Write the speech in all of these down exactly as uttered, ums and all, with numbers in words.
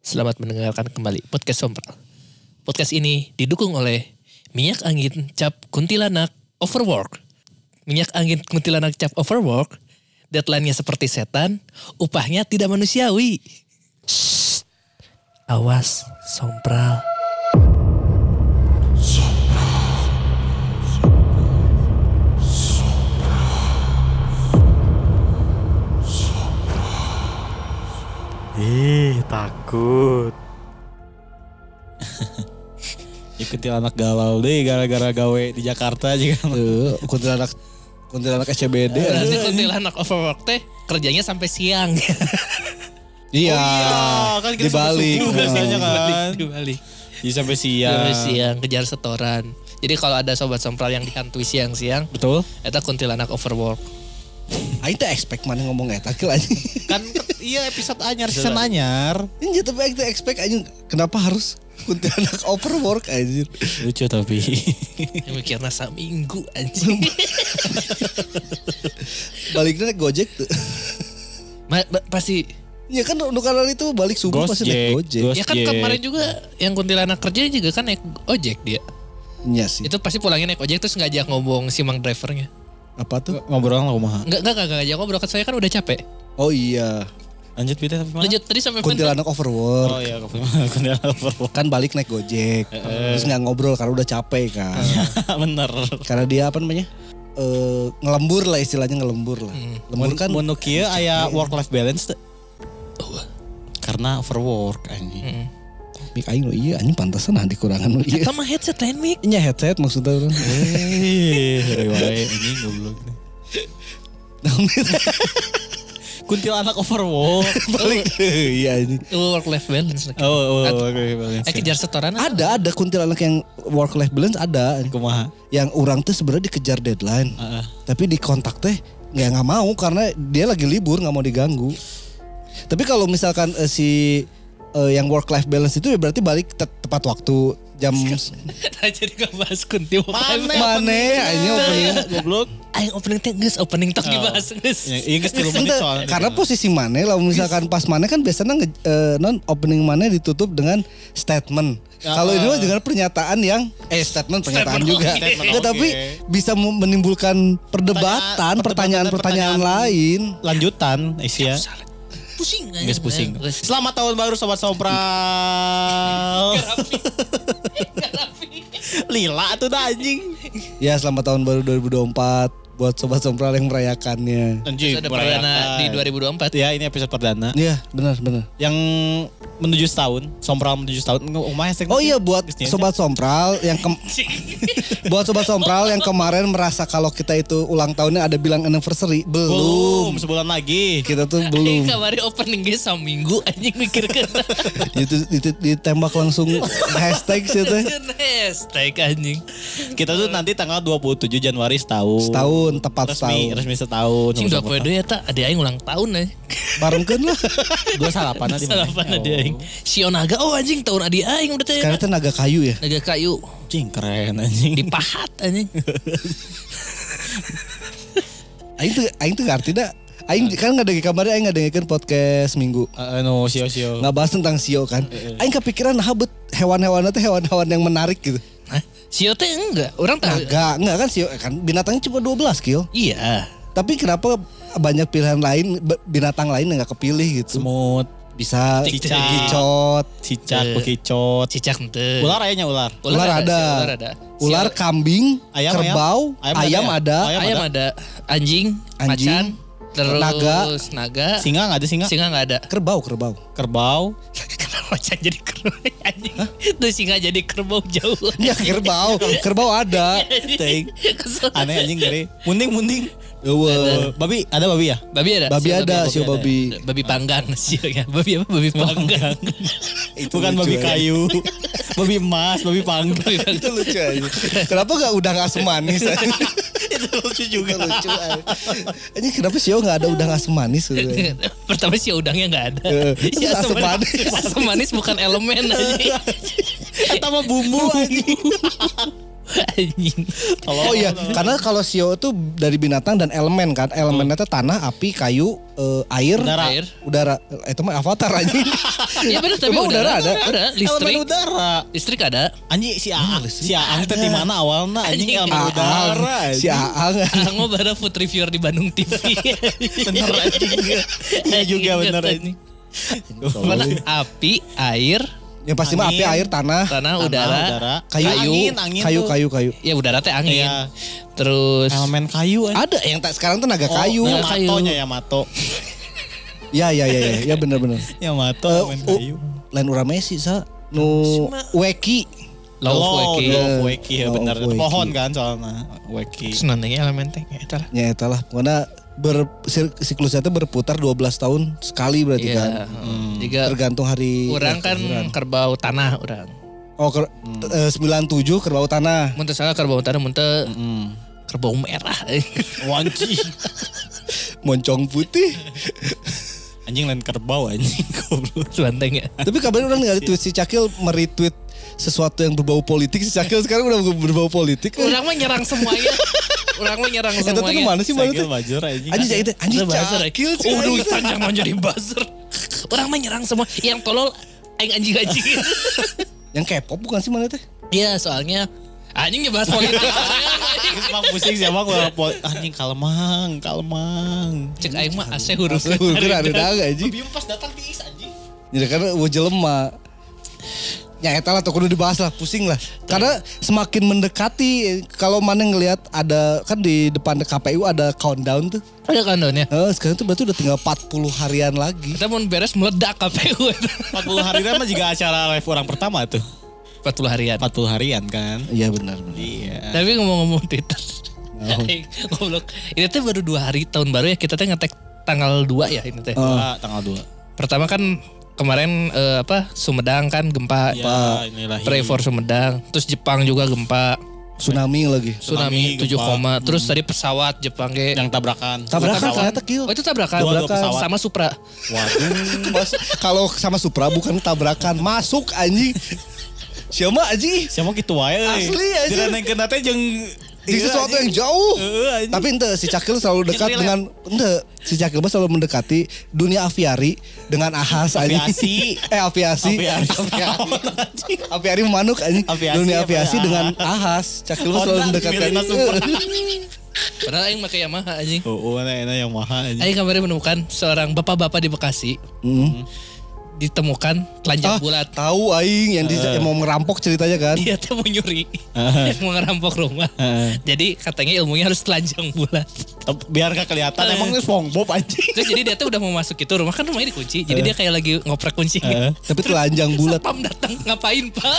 Selamat mendengarkan kembali podcast Sompral. Podcast ini didukung oleh minyak angin cap kuntilanak overwork. Minyak angin kuntilanak cap overwork, deadline-nya seperti setan, upahnya tidak manusiawi. Shh. Awas, Sompral. Ih, takut. Ikuti anak galau deh gara-gara gawe di Jakarta aja kan. Tuh, kuntilanak kuntilanak S C B D. Berarti kuntilanak overwork teh kerjanya sampai siang. Iya, Oh iya, kan kita di Bali. sampai subuh biasanya kan. Di Bali. Jadi sampai siang. Sampai siang kejar setoran. Jadi kalau ada sobat Sompral yang dihantui siang-siang, Betul. eta kuntilanak overwork. Aing teh expect mana ngomong eta kieu anjing. Kan iya episode anyar, season anyar. Ini tapi aing teh expect anjing kenapa harus kuntilanak overwork anjir. Lucu tapi. Mikirna saminggu anjing. Baliknya naik Gojek tuh. Ma- ba- pasti Ya kan nukaran itu balik subuh pasti naik Gojek. Ghost ya kan Jack. kemarin juga yang kuntilanak kerja juga kan naik ojek dia. Iya sih. Itu pasti pulangnya naik ojek terus ngajak ngomong si mang drivernya. Apa tuh? Ngobrol lah kumaha. Enggak enggak enggak ngajak ngobrol kan saya kan udah capek. Oh iya. Lanjut Pita tapi mana? Lanjut tadi sampai mana? Kuntilanak overwork. Oh iya, kuntilanak overwork. Kan balik naik Gojek. Terus nggak ngobrol karena udah capek kan. Bener. Karena dia apa namanya? Eh ngelembur lah istilahnya ngelembur lah. Lembur kan Mun kieu aya work life balance teh. Karena overwork anjing. Heeh. mik aing nu iya anjing pantesan nanti kurangan nu iya. Eta mah headset lain mic. Nya headset maksudnya urang. Eh, hari wae anjing goblok. Kuntilanak overwork. Balik iya anjing. Work life balance. Oh, oh, oh oke balance. Eh kejar setoran Ada ada kuntilanak yang work life balance ada. Kumaha? Yang orang tuh sebenarnya dikejar deadline. Heeh. Tapi di kontak teh nggak nggak mau karena dia lagi libur nggak mau diganggu. Tapi kalau misalkan eh, si eh, yang work life balance itu ya berarti balik te- tepat waktu jam Jadi gak bahas kunti. mana aja opening Goblok. Aing opening teh geus opening tok dibahas geus. Ya, iya geus tilu menit Ente, soalnya. karena posisi mana lah misalkan pas mana kan biasanya nge, eh, non opening mana ditutup dengan statement. Ya. Kalau ini mah dengan pernyataan yang eh statement pernyataan Statement, juga. oke. Statement, Nggak, oke. tapi bisa mu- menimbulkan perdebatan, Pertanyaan- pertanyaan-pertanyaan lain. Lanjutan Asia. Pusing kan. Geus pusing. Selamat tahun baru sobat Sompral. Lila tuh dah anjing. Ya selamat tahun baru dua ribu dua puluh empat buat sobat Sompral yang merayakannya. Anjing. Episode perdana di dua ribu dua puluh empat. Ya ini episode perdana. Iya benar benar. Yang menuju setahun, Sompral menuju setahun. Umah hashtag Oh nanti. iya buat Geus nya. sobat Sompral yang ke, buat sobat Sompral yang kemarin merasa kalau kita itu ulang tahunnya ada bilang anniversary belum. Belum sebulan lagi. Kita tuh Aing belum. kemarin opening ge saminggu anjing mikir kan. itu itu ditembak langsung hashtag sih teh. Hashtag anjing. Kita tuh nanti tanggal dua puluh tujuh Januari setahun. Setahun tepat Resmi, setahun. resmi setahun. Cing dua puluh dua eta ade aing ulang tahun aja. Barengkeun lah. Dua salapan nanti. Salapan ade aing. Sio naga oh anjing tahun adi aing udah teh. Sekarang teh naga kayu ya. Naga kayu Cing keren anjing. dipahat anjing. Aing tuh aing tuh ngerti dah. Aing kan nggak ada kabarnya aing nggak dengerin podcast minggu. Uh, no, sio-sio. Nggak bahas tentang sio kan. Aing kepikiran nah bet hewan-hewan itu hewan-hewan yang menarik gitu. Hah? Sio teh enggak, orang tahu. Naga enggak kan sio kan binatangnya cuma dua belas kil. Iya. Tapi kenapa banyak pilihan lain b- binatang lain yang nggak kepilih gitu? Semut, Bisa Cicak. gicot, cicak, Eh. bekicot. Cicak ente. Ular ayahnya ular. ular ada, sio ular ada. ular Sio- kambing, Ayam, kerbau, ayam. ayam, Ayam ada ada, ya? ayam ada, anjing, Anjing, macan, terus naga. naga, Singa nggak ada singa? singa nggak ada. kerbau, kerbau. Kerbau. Kenapa macan jadi kerbau anjing? Tuh singa jadi kerbau jauh. Ya kerbau, kerbau ada. Ting. Kesel. Aneh anjing gede. Munding munding. Eueuh. Eh, babi ada babi ya? Babi ada. Babi Sio ada, sio ada. babi. Babi panggang sio ya. Babi apa? Babi panggang. Itu Bukan lucu babi aja. kayu. Babi emas, babi panggang. Itu lucu aja. Kenapa gak udang asam manis? Itu lucu juga. Itu lucu aja. Ini kenapa sio gak ada udang asam manis? sebenarnya? Pertama sio udangnya nggak ada. Eh, Si terus asam manis. Asam manis bukan elemen aja. Eta mah bumbu anjing. Anjing. Oh iya, karena kalau sio itu dari binatang dan elemen kan. Elemennya itu tanah, api, kayu, eh, air, Udara. Air. udara. Eh, Itu mah avatar anjing. Iya benar tapi Emang udara ada? Ada listrik. Elemen udara. Listrik ada. Anjing si Aang, si Aang teh di mana awalnya anjing Anjing. elemen udara. Aang, si Aang. Anggo bara food reviewer di Bandung T V. Bener anjing. Iya juga bener anjing. Mana api, air, Yang pasti mah api, Angin. air, tanah, tanah, Tanah, udara, udara. kayu, Angin, angin kayu, tuh. kayu, kayu. Ya udara teh angin. Iya. Terus Elemen kayu anjing. Ada yang tak sekarang tuh naga kayu. Oh, Naga kayu. Yamato-nya Yamato. Ya, ya, ya, ya, ya benar-benar. Yamato Eh, elemen oh, kayu. lain urang Messi sa nu weki. Love Weki. Love Weki ya Love bener. Weki. Pohon kan soalnya Weki. Terus nantinya elemen teh eta lah. Ya itulah. Karena ber sir- siklusnya itu berputar dua belas tahun sekali berarti kan. Iya. Jika Tergantung hari orang kan kelahiran. kerbau tanah orang. Oh, ker, eh, sembilan puluh tujuh kerbau tanah. Mun teu salah kerbau tanah mun teu Hmm. kerbau merah. Wanci. Moncong putih. Anjing lain kerbau anjing goblok. Suanteng ya. Tapi kabarnya orang nggak tweet si Cakil meretweet sesuatu yang berbau politik. Si Cakil sekarang udah berbau politik. Orang mah nyerang semuanya. Orang mah nyerang Eta tuh semuanya. mana sih mana Sakil tuh? bajur anjing. Anjing Cakil, anjing Udah buzzer, Cakil. ya. Oh, udah panjang mau jadi buzzer. Orang mah nyerang semua. Yang tolol aing anjing-anjing. Yang K-pop bukan sih mana teh? Iya, soalnya anjing ngebahas politik. Emang pusing siapa gua pol- anjing kalmang, kalmang. Cek aing mah ase huruf. Huruf ada daga anjing. Bium pas datang tiis anjing. Jadi kan wajah lemah. Ya eta lah tuh kudu dibahas lah, pusing lah. Karena semakin mendekati kalau mana ngelihat ada kan di depan K P U ada countdown tuh. Ada countdownnya. Eh, sekarang tuh berarti udah tinggal empat puluh harian lagi. Kita mau beres meledak K P U. empat puluh hari mah juga acara live orang pertama tuh. empat puluh harian. empat puluh harian kan. Iya benar benar. Iya. Tapi ngomong-ngomong Twitter. Oh. Goblok. Ini tuh baru dua hari tahun baru ya, kita tuh ngetek tanggal dua ya ini teh. Dua, tanggal dua. Pertama kan kemarin eh, apa Sumedang kan gempa. Ya, inilah Pray for Sumedang. Terus Jepang juga gempa. Tsunami lagi. Tsunami Tsunami, tujuh gempa. koma. Terus tadi pesawat Jepang ge. yang tabrakan. Tabrakan ternyata kill. Oh itu tabrakan. Dua- dua Tabrakan. pesawat. Sama Supra. Waduh. Mas- Kalau sama Supra bukan tabrakan, masuk anjing. Siapa anjing? Siapa gitu wae. Asli, anjing. Direnengkeun teh jeung Di iya, sesuatu anjing. yang jauh. Heeh, anjing. Tapi ente si Cakil selalu dekat Yang dengan ente si Cakil mah selalu mendekati dunia aviari dengan ahas anjing. Aviasi. eh aviasi. Aviari. Aviari. Aviari manuk anjing. Aviasi, Dunia aviasi aviasi. dengan ahas. Cakil mah selalu Honda, mendekati. Milena Supra. Padahal aing make Yamaha anjing. Oh, oh, enak yang mahal anjing. Aing kemarin menemukan seorang bapak-bapak di Bekasi Hmm. ditemukan telanjang Ah, bulat. tahu aing yang, di, yang mau merampok ceritanya kan. Dia tuh mau nyuri, Uh. mau ngerampok rumah. Uh. Jadi katanya ilmunya harus telanjang bulat. Biar gak kelihatan emang ini SpongeBob anjing. Terus jadi dia tuh udah mau masuk itu rumah kan rumahnya dikunci. Jadi dia kayak lagi ngoprek kunci. Uh. Tapi telanjang bulat. Satpam datang ngapain pak?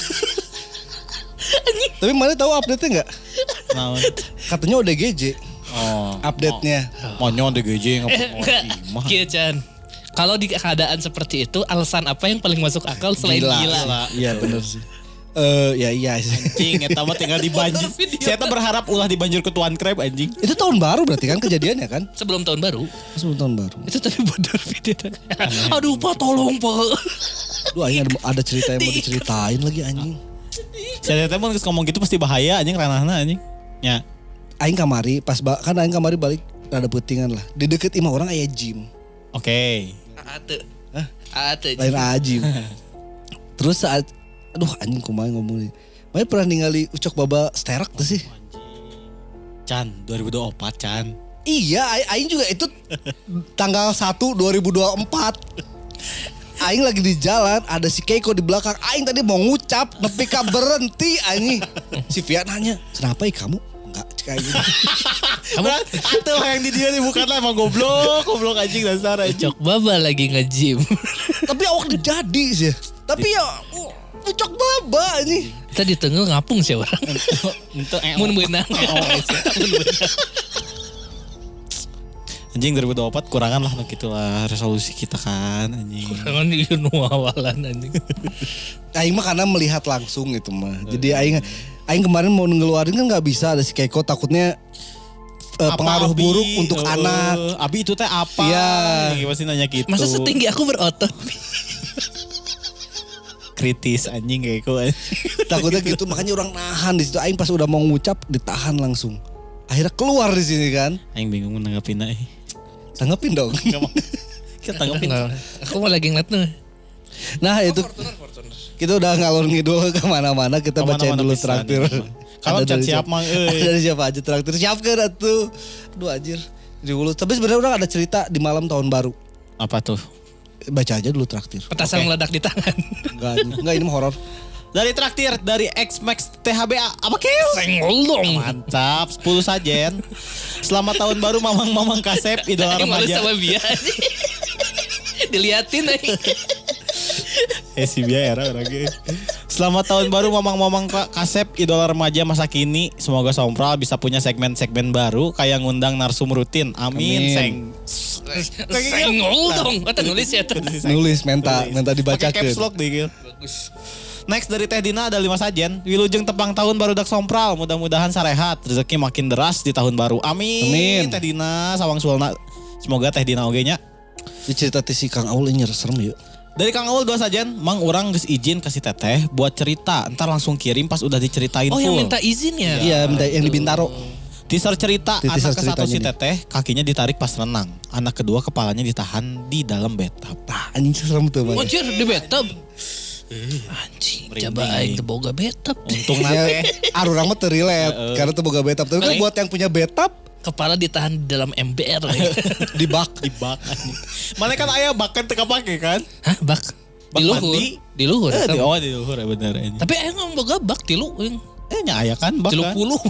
Tapi mana tahu update-nya nggak? Naon? Katanya O D G J Oh. update-nya. Monyo D G J Eh, ngapa enggak. Kia Chan. Kalau di keadaan seperti itu, alasan apa yang paling masuk akal selain gila? Iya benar sih. Eh ya iya sih. Anjing, eta mah tinggal dibanjir. Video. Saya tuh berharap ulah dibanjir ke Tuan Crab anjing. Itu tahun baru berarti kan kejadiannya kan? Sebelum tahun baru. Sebelum tahun baru. Itu tadi bodor video. Aduh pak tolong pak. Duh aing ada, ada cerita yang mau diceritain lagi anjing. Saya teh mun geus ngomong gitu pasti bahaya anjing ranahna anjing. Ya. Aing kamari pas ba- kan aing kamari balik rada peutingan lah. Di deket imah orang aya gym. Oke. Ate. Hah? Ate. Lain aya gym. Terus saat aduh anjing kumaha ngomong nih. Mana pernah ningali ucok baba sterak tuh sih? Chan dua ribu dua puluh empat Chan. Iya, ai- aing juga itu tanggal satu dua ribu dua puluh empat. Aing lagi di jalan, ada si Keiko di belakang. Aing tadi mau ngucap, tapi ka berhenti anjing. Si Fiat nanya, "Kenapa ya kamu?" Enggak, kayak gitu. Kamu atuh yang di dia nih bukan lah emang goblok, goblok anjing dasar anjing. Cok baba lagi nge-gym. Tapi awak jadi sih. Tapi ya uh, ucok baba anjing. Kita di tengah ngapung sih orang. Ente eh, Mun beunang. Mun beunang. anjing dua ribu dua puluh empat kurangan lah gitu lah resolusi kita kan anjing. Jangan di nu awalan anjing. Aing mah karena melihat langsung gitu mah. Jadi aing aing kemarin mau ngeluarin kan nggak bisa ada si Keiko takutnya eh, Apa, pengaruh Abi? buruk untuk Eh, anak. Abi itu teh apa? Iya. Pasti nanya gitu. Masa setinggi aku berotot? kritis anjing kayak gitu. Takutnya gitu makanya orang nahan di situ. Aing pas udah mau ngucap ditahan langsung. Akhirnya keluar di sini kan. Aing bingung menanggapin aja. Tanggepin dong. Kita tanggepin. Nah, aku mau lagi ngeliat nih. Nah itu kita udah ngalor ngidul kemana-mana. Kita Kemana-mana bacain dulu pisan traktir. ini, Mang. Kalau Ada cat dari siap, siapa- Mang, euy. Ada dari siapa aja traktir. Siap kan atuh. Aduh anjir. Di hulu. Tapi sebenarnya orang ada cerita di malam tahun baru. Apa tuh? Baca aja dulu traktir. Petasan Oke. meledak di tangan. Enggak, enggak ini mah horor. Dari traktir dari X-Max T H B A. Apa kill? Senggol dong. Mantap, sepuluh sajen. Selamat tahun baru mamang-mamang kasep idola Aing malu remaja. sama Bia. Diliatin aja. Eh si Bia era orangnya. Selamat tahun baru mamang-mamang ka- kasep idola remaja masa kini. Semoga Sompral bisa punya segmen-segmen baru kayak ngundang narsum rutin. Amin. Amin. Seng. Senggol dong. Kata nulis ya tuh. Nulis menta, menta Pakai dibacakeun. caps lock deh. Bagus. Next dari Teh Dina ada lima sajen. Wilujeng tepang tahun baru dak Sompral. Mudah-mudahan sarehat. Rezeki makin deras di tahun baru. Amin. Amin. Teh Dina sawang sulna. Semoga Teh Dina oge nya. Di cerita ti si Kang Aul ini serem yuk. Dari Kang Aul dua sajen, Mang urang geus izin kasih teteh buat cerita. Ntar langsung kirim pas udah diceritain Oh full. yang minta izin ya? Iya, minta yang di Bintaro. Teaser cerita, Di teaser anak ke satu si ceritanya teteh kakinya ditarik pas renang. Anak kedua kepalanya ditahan di dalam bathtub. Ah, anjing serem tuh Bang. Anjir di bathtub. Anjing, Merinding, coba aing aing. teu boga bathtub. Untung Ya, nate. arurang mah teu relate karena teu boga bathtub. Tapi kan Aing. buat yang punya bathtub Kepala ditahan di dalam M B R. di bak. Di bak anjing. Mana kan aya bak kan teu kapake kan? Hah, bak? Bak Di luhur. mandi? Di luhur. Eh, eta di, mah. oh di luhur ya bener aja. Tapi aing ngomong boga bak tilu yang Eh nya aya kan bak tilu kan? puluh.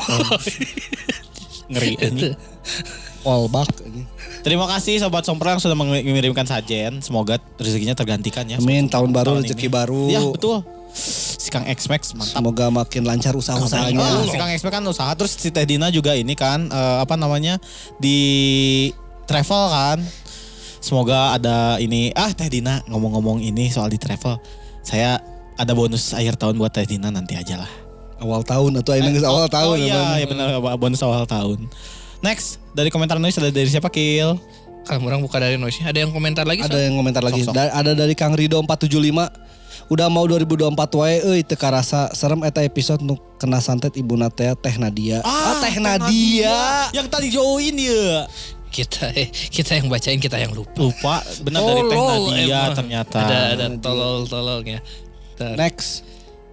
Ngeri anjing. All bak. anjing. Terima kasih Sobat Sompral yang sudah mengirimkan sajen. Semoga rezekinya tergantikan ya. Amin, tahun baru Tahun rezeki ini. baru. Ya betul. Si Kang X-Max mantap. Semoga makin lancar Oh, usaha-usahanya. si Kang X-Max kan usaha. Terus si Teh Dina juga ini kan eh, apa namanya di travel kan. Semoga ada ini. Ah Teh Dina ngomong-ngomong ini soal di travel. Saya ada bonus akhir tahun buat Teh Dina nanti aja lah. Awal tahun atau ini awal tahun. Oh ya, iya, Bang. ya benar bonus awal tahun. Next dari komentar nulis ada dari siapa Kil? Kalau orang buka dari noise, ada yang komentar lagi? Ada yang komentar lagi. Sok-sok. Da- ada dari Kang Rido empat tujuh lima. Udah mau dua ribu dua puluh empat wae euy teu karasa serem eta episode nu kena santet Ibu Natea Teh Nadia. Ah, Teh Nadia. Yang tadi join ya. Kita eh, kita yang bacain, kita yang lupa. Lupa benar dari Teh Tolol, Nadia emang. ternyata. Ada ada tolol-tololnya. Bentar. Next.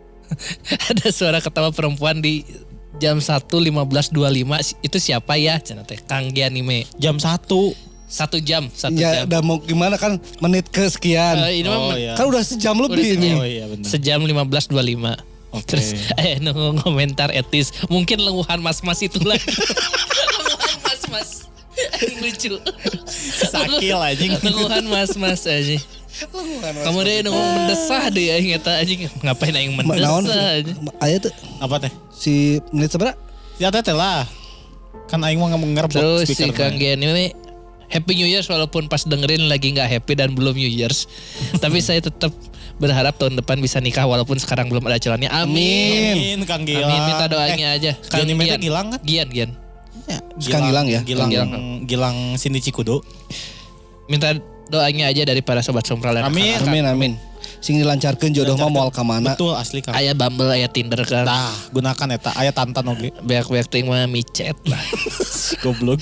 Ada suara ketawa perempuan di jam satu lima belas dua puluh lima. Itu siapa ya? Cenah teh Kang Gianime. Jam satu. Satu jam, satu Ya jam. udah mau gimana kan menit ke sekian. Eh, ini mah Oh, men- iya. Kan udah sejam udah lebih sejam. ini. Oh iya benar. Sejam lima belas dua puluh lima. Oke. Terus eh nunggu komentar etis. Mungkin lenguhan mas-mas itu lagi. Lenguhan mas-mas. Lucu. Sakil anjing. Lenguhan mas-mas aja. Kamu deh nunggu mendesah deh aing eta anjing. Ngapain aing Ma- Naon mendesah aja. aya tuh Apa teh? si menit seberapa? Ya teh lah. Kan aing mah ngerebok Terus si speaker. Kang Gian ini Happy New Year walaupun pas dengerin lagi nggak happy dan belum New Year's. Tapi saya tetap berharap tahun depan bisa nikah walaupun sekarang belum ada calonnya. Amin. Amin Kang Gilang. Amin, minta doanya aja. Gilang ini Gilang kan? Gian, Gian. Ya, Kang Gilang ya? Gilang, Kang Gilang, Gilang Sini Cikudo. Minta doanya aja dari para sobat sompral yang Amin. akan- Amin amin. Sing dilancarkeun jodoh mah moal ka mana? Betul asli Kang. Aya Bumble, aya Tinder kan. Nah, gunakan eta aya tantan oge. Beak-beak ting mah micet lah. Goblok.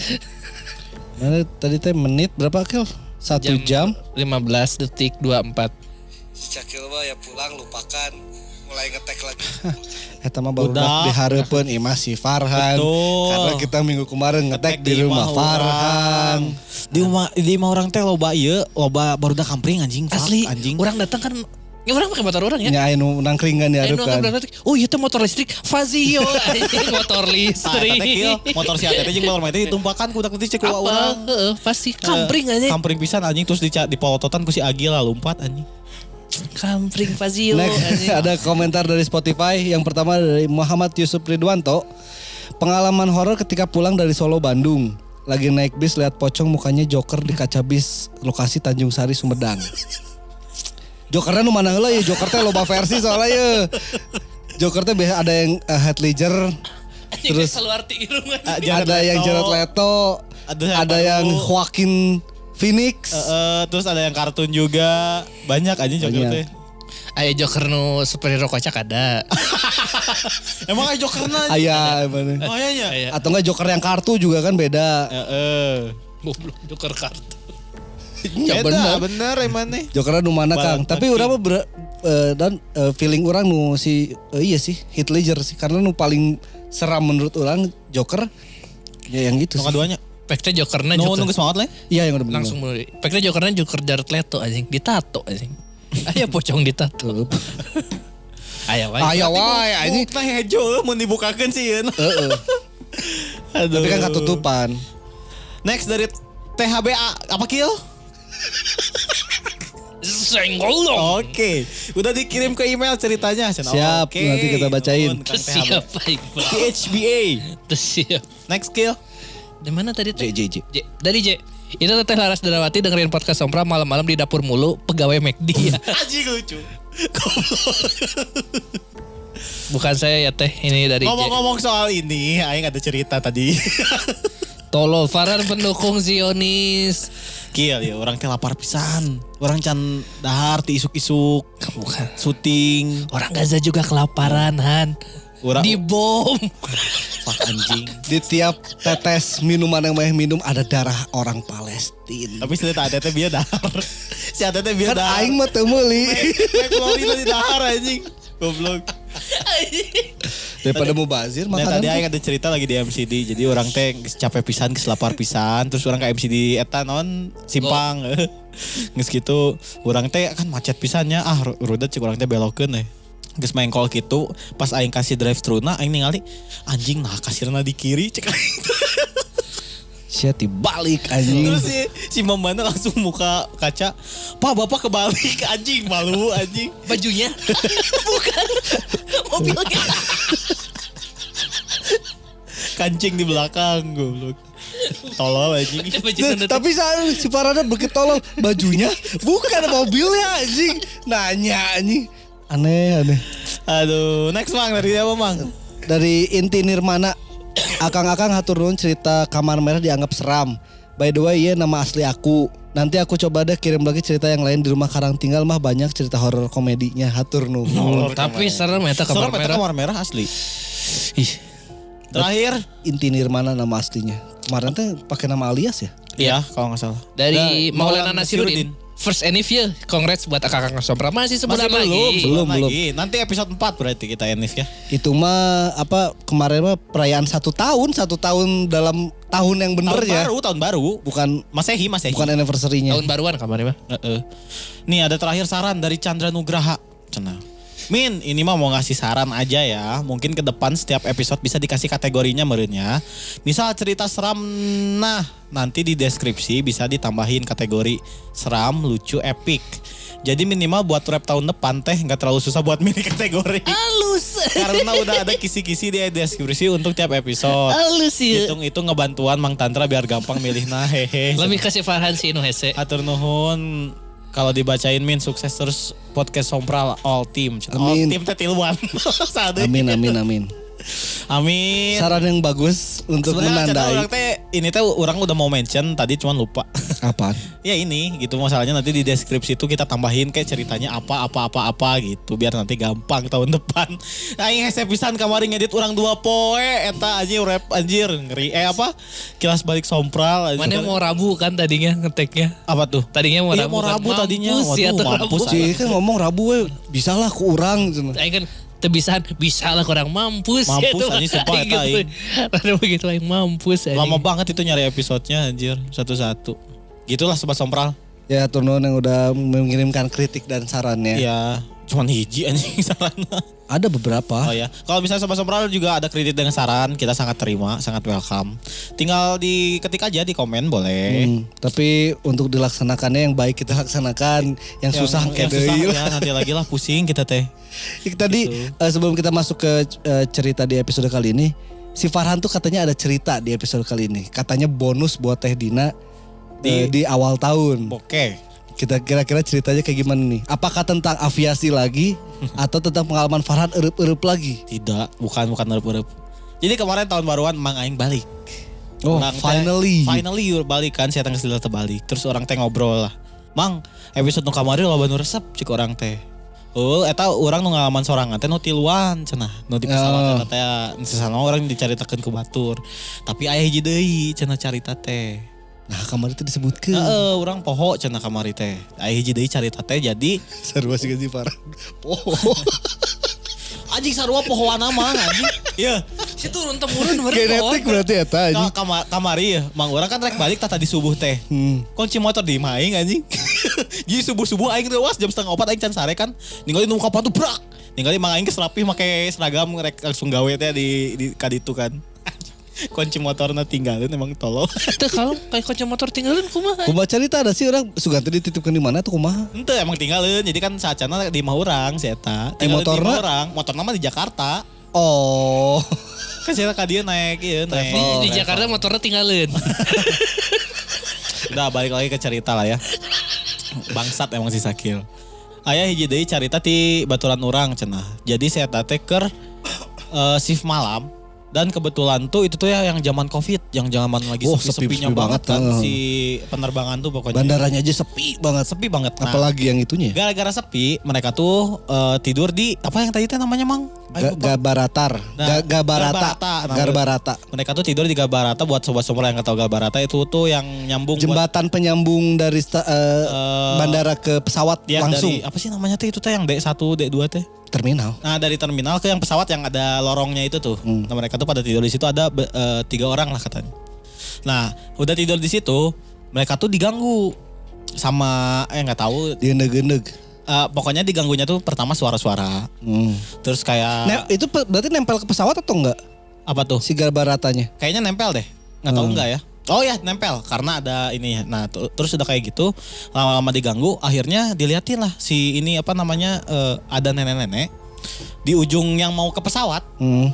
Nah, tadi teh menit berapa Kel? Satu jam. lima belas detik dua puluh empat. Si Cakil mah ya pulang lupakan. Mulai ngetek lagi. Eta mah baru Udah. dihareupeun imah si Farhan. Betul. Karena kita minggu kemarin ngetek di rumah Farhan. Di rumah di rumah orang teh loba ieu, loba barudak kampring anjing. fuck, Asli, anjing. orang datang kan ya orang pakai motor orang ya. Nya anu nangkringan Ayo dihareupeun. nongkrong berarti, oh iya tuh motor listrik Fazio anjing motor Tah, listrik. eta teh kieu, motor si Ate teh jeung motor mah teh ditumpakan ku udak cek ku Apa? urang. Heeh, pasti kampring aja. Kampring pisan anjing terus dica- dipolototan ku si Agil lah lompat anjing. Kampring Fazio Next, anjing. ada komentar dari Spotify. Yang pertama dari Muhammad Yusuf Ridwanto. Pengalaman horor ketika pulang dari Solo Bandung. Lagi naik bis lihat pocong mukanya Joker di kaca bis lokasi Tanjung Sari Sumedang. Jokernya nu mana heula ya? Joker teh loba versi soalnya ya. Joker teh biasa ada yang uh, Heath Ledger, Anjing terus keluar ti irung anjing. Ah, Jared ada yang Leto. Jared Leto, Ada ada, yang baru. yang Joaquin Phoenix. Eh, eh, terus ada yang kartun juga banyak anjing Joker Banyak. teh. Aya Joker nu superhero kocak ada. Emang aya Jokerna? Aya mana? Oh iya Aya. Atau enggak Joker yang kartu juga kan beda. Heeh. Goblok Joker kartu. Ya Beda, bener. bener emang nih. Jokernya nu mana Kang? Bang, Tapi tapi- urang mah ber- eh, dan eh, feeling orang nu si eh, iya sih Heath Ledger sih karena nu paling seram menurut orang Joker ya yang gitu Nu sih. kaduanya. Peknya Jokerna Nu Joker. nunggu semangat lah. Iya yang udah bener. Langsung mulai. Peknya Jokerna Joker Jared Leto anjing, ditato anjing. Aya pocong ditato. Tuh. Aya wae. Aya wae anjing. Nah hejo mau dibukakan sih ya. Heeh. Aduh. Tapi kan katutupan. Next dari T H B A apa kill? Senggolong. Oke, udah dikirim ke email ceritanya. Cen. Siap, Oke. nanti kita bacain. Nuhun, Kang T H B. Siap baik. T H B A. Siap. Next kill. Di mana tadi teh? J J J. J. Dari J. Itu Teteh Laras Darawati dengerin podcast Sompra malam-malam di dapur mulu pegawai McD ya. Anjing lucu. Bukan saya ya teh, ini dari J. Ngomong-ngomong soal ini, aing ada cerita tadi. Tolol Farhan pendukung Zionis. Kill ya, orang teh lapar pisan. Orang can dahar ti isuk-isuk. Bukan. Syuting. Orang Gaza juga kelaparan Han. Urang Dibom. fuck anjing. Di tiap tetes minuman yang meh minum ada darah orang Palestina. Tapi sih tak ada teh biar dahar. Si ada teh biar Kan dahar. aing mah teu meuli. Kayak Florida di dahar anjing. Goblok. Daripada mau bazir Nah makanan. tadi tuh. aing ada cerita lagi di M C D. Jadi orang teh geus capek pisan, geus lapar pisan, terus orang ke M C D eta non simpang. Geus kitu urang teh kan macet pisannya. Ah rudet cik urang teh belokeun eh. Geus mengkol kitu, pas aing kasih drive thru-na aing ningali anjing nah kasirna di kiri cek aing. Sia dibalik anjing. Terus si, si mamana langsung muka kaca, "Pak, Bapak kebalik anjing, malu anjing." Bajunya. Bukan. Mobilnya. Kancing di belakang goblok. Tolol anjing. Bajunya Tuh, tapi saya si Farada begitu tolong bajunya bukan mobilnya anjing. Nanya anjing. Aneh aneh. Aduh, next Mang dari apa Mang? Dari Inti Nirmana. Akang-akang hatur nuhun cerita Kamar Merah dianggap seram. By the way, iya nama asli aku. Nanti aku coba deh kirim lagi cerita yang lain di rumah Karang Tinggal mah banyak cerita horor komedinya. Hatur nuhun. Horor Tapi serem eta Serem Kamar eta Merah. Kamar Merah asli. Ih. Terakhir, Inti Nirmana nama aslinya. Kemarin teh pakai nama alias ya? iya kalau nggak salah. Dari Nah, Maulana Maulana Nasiruddin. Nasiruddin. First Enif-nya, congrats buat akak-akak Sompra. Masih sebulan Masih lagi. belum, Belum, belum, belum. lagi. Nanti episode empat berarti kita Enif ya. Itu mah apa kemarin mah perayaan satu tahun, satu tahun dalam tahun yang bener Tahun ya. baru, tahun baru. Bukan Masehi, Masehi. bukan anniversary-nya. Tahun baruan kabarnya mah. Heeh. Nih ada terakhir saran dari Chandra Nugraha. Cenah. Min, ini mah mau ngasih saran aja ya. Mungkin ke depan setiap episode bisa dikasih kategorinya merenya. Misal cerita seram, nah nanti di deskripsi bisa ditambahin kategori seram, lucu, epic. Jadi minimal buat rap tahun depan teh nggak terlalu susah buat milih kategori. Halus. Karena udah ada kisi-kisi di deskripsi untuk tiap episode. Halus ya. Hitung-hitung ngebantuan Mang Tantra biar gampang milih nah hehe. Lebih kasih Farhan sih nu hese. Atur nuhun kalau dibacain Min sukses terus podcast Sompral all team. All Amin. team teh tiluan. Sade. Amin amin amin. Amin. Saran yang bagus untuk Sebenarnya menandai orang teh ini teh orang udah mau mention tadi cuman lupa. apaan? Ya ini gitu masalahnya nanti di deskripsi itu kita tambahin kayak ceritanya apa apa apa apa gitu biar nanti gampang tahun depan. Aing hese pisan kemarin ngedit orang dua poe eta anjir rap anjir ngeri eh apa? Kilas balik Sompral. anjir. Mana mau Rabu kan tadinya ngeteknya. apa tuh? Tadinya mau Iya, Rabu. mau kan. Rabu tadinya. Mampus ya Waduh, tuh mampus. Rabu. Si kan ngomong Rabu we bisa lah ku urang cenah. Aing kan tebisahan bisa lah kurang mampus. Mampus, ya tuh. anjing, sumpah, Aing eta, gitu. aing. Ada begitu aing mampus. anjing. Lama banget itu nyari episodenya anjir satu-satu. Gitulah Sobat Sompral. Ya turun yang udah mengirimkan kritik dan sarannya. Iya, cuman hiji anjing saranna. Ada beberapa. Oh ya, kalau misalnya Sobat Sompral juga ada kritik dengan saran, kita sangat terima, sangat welcome. Tinggal diketik aja di komen boleh. Hmm, tapi untuk dilaksanakannya yang baik kita laksanakan, yang, susah yang kayak susah deui. ya nanti lagi lah pusing kita teh. Tadi Gitu. eh, sebelum kita masuk ke eh, cerita di episode kali ini, si Farhan tuh katanya ada cerita di episode kali ini. Katanya bonus buat Teh Dina di, Di- di awal tahun. Oke. Kita kira-kira ceritanya kayak gimana nih? Apakah tentang aviasi lagi atau tentang pengalaman Farhan erup-erup lagi? Tidak, bukan bukan erup-erup. Jadi kemarin tahun baruan Mang Aing balik. Oh, Orang teh- finally. Finally yur balik kan, saya tengah setelah terbalik. Terus orang teh ngobrol lah. Mang, episode nu kamari loba nu resep cik orang teh. Oh, eta orang nu ngalaman sorangan teh nu tiluan cenah. Nu di pesawat eta teh sesana orang dicaritakeun ku batur. Tapi aya hiji deui cenah carita teh. Nah, kamari teh disebutkeun. Heeh, urang poho cenah kamari teh. Aya hiji deui carita teh jadi Sarua sih si Farhan. Poho. anjing sarua pohoan mah anjing. Iya. Si turun temurun bener. Genetik berarti eta anjing. Ka- kamar kamari ya, mang urang kan rek balik tadi subuh teh. Hmm. Kunci motor di imah aing anjing. Jadi subuh-subuh aing leuwas jam setengah opat aing can sare kan. Ningali nu ka patu brak. Ningali mang aing geus rapih make seragam rek langsung gawe teh di di kaditu kan. Kunci motorna tinggalin emang tolol. Teu kalau kayak kunci motor tinggalin kumaha. Kumaha cerita ada sih orang Sugante dititipkan di mana tuh kumaha? Ente emang tinggalin. Jadi kan saacana di imah urang si eta. Di motorna? Di imah urang. Motorna mah di Jakarta. Oh. Kan si eta ka dieu naik ieu naik. Di, di Jakarta motornya tinggalin. Udah balik lagi ke cerita lah ya. Bangsat emang si Sakil. Aya hiji deui carita ti baturan urang cenah. Jadi saya teh keur uh, shift malam dan kebetulan tuh itu tuh ya yang zaman Covid, yang zaman lagi Oh, sepi-sepinya sepi-sepi banget banget, kan uh. si penerbangan tuh pokoknya. Bandaranya aja sepi banget. Sepi banget. Nah, Apalagi yang itunya. gara-gara sepi, mereka tuh uh, tidur di apa yang tadi teh namanya, Mang? Ga, Gabaratar. Nah, Ga, Gabarata. Gabarata. Nah, Gabarata. Mereka tuh tidur di Gabarata. Buat sobat-sobat yang nggak tahu Gabarata itu tuh yang nyambung buat, Jembatan penyambung dari sta- eh, uh, bandara ke pesawat ya, langsung. dari, apa sih namanya tuh itu tuh yang D satu, D dua teh. Terminal. Nah dari terminal ke yang pesawat yang ada lorongnya itu tuh. Hmm. Nah mereka tuh pada tidur di situ ada uh, tiga orang lah katanya. Nah udah tidur di situ mereka tuh diganggu sama eh nggak tahu. Diendeg-endeg. Uh, pokoknya diganggunya tuh pertama suara-suara. Hmm. Terus kayak Nah, itu pe- berarti nempel ke pesawat atau enggak? apa tuh? Si Gabaratanya. Kayaknya nempel deh. Nggak tahu Hmm. enggak ya. Oh ya nempel karena ada ini. Nah tu- terus udah kayak gitu lama-lama diganggu. Akhirnya diliatin lah si ini apa namanya uh, ada nenek-nenek di ujung yang mau ke pesawat. Hmm.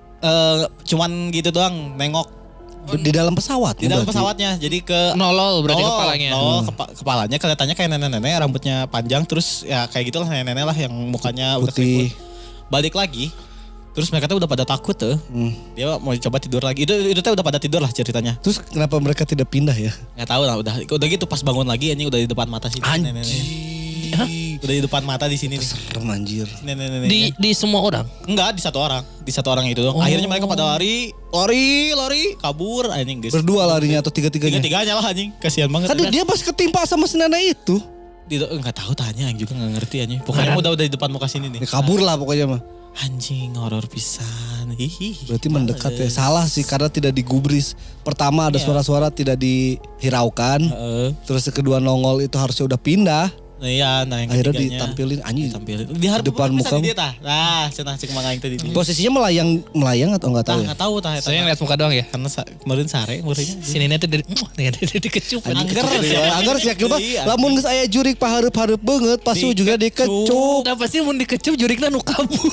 Uh, cuman gitu doang nengok Di dalam pesawat. di dalam berarti. pesawatnya. Jadi ke Nolol berarti Nolol, kepalanya. nolol, kepa- kepalanya kelihatannya kayak nenek-nenek rambutnya panjang terus ya kayak gitulah nenek-nenek lah yang mukanya udah Putih. keriput. Balik lagi. Terus mereka tuh udah pada takut tuh. Hmm. Dia mau coba tidur lagi. Itu itu tuh udah pada tidur lah ceritanya. Terus kenapa mereka tidak pindah ya? Nggak tahu lah udah udah gitu pas bangun lagi ini udah di depan mata sini nenek-nenek. Hah? Udah di depan mata di sini nih. Serem anjir. Nenek-nenek. Di di semua orang. Enggak, di satu orang. Di satu orang itu. Oh. Akhirnya mereka pada lari, lari, lari, kabur anjing guys. Berdua larinya atau tiga-tiganya? Tiga-tiganya lah anjing. Kasihan banget. Kan dia pas ketimpa sama si nenek itu. Di, enggak tahu tanya yang juga enggak ngerti anjing. Pokoknya udah udah di depan muka sini nih. Ya, kabur lah pokoknya mah. Anjing horor pisan. Hihi. Berarti mendekat ya. Salah sih karena tidak digubris. Pertama ada Iya. suara-suara tidak dihiraukan. Heeh. Terus yang kedua nongol itu harusnya udah pindah. Nah iya, nah yang Akhirnya ketiganya ditampilin anjing. ditampilin. Di harap Depan muka. dia tah. Nah, cenah cek mang aing tadi. Posisinya melayang melayang atau enggak Tah tahu ya? enggak tahu tah eta. Saya ngeliat muka doang ya. Karena sa- kemarin sare muridnya. Si nenek tuh dari dari dikecup. Angger. Angger sih yakin mah. Iya. Lamun geus aya jurik pahareup-hareup beungeut pas juga dikecup. Udah pasti mau dikecup jurikna nu kabur.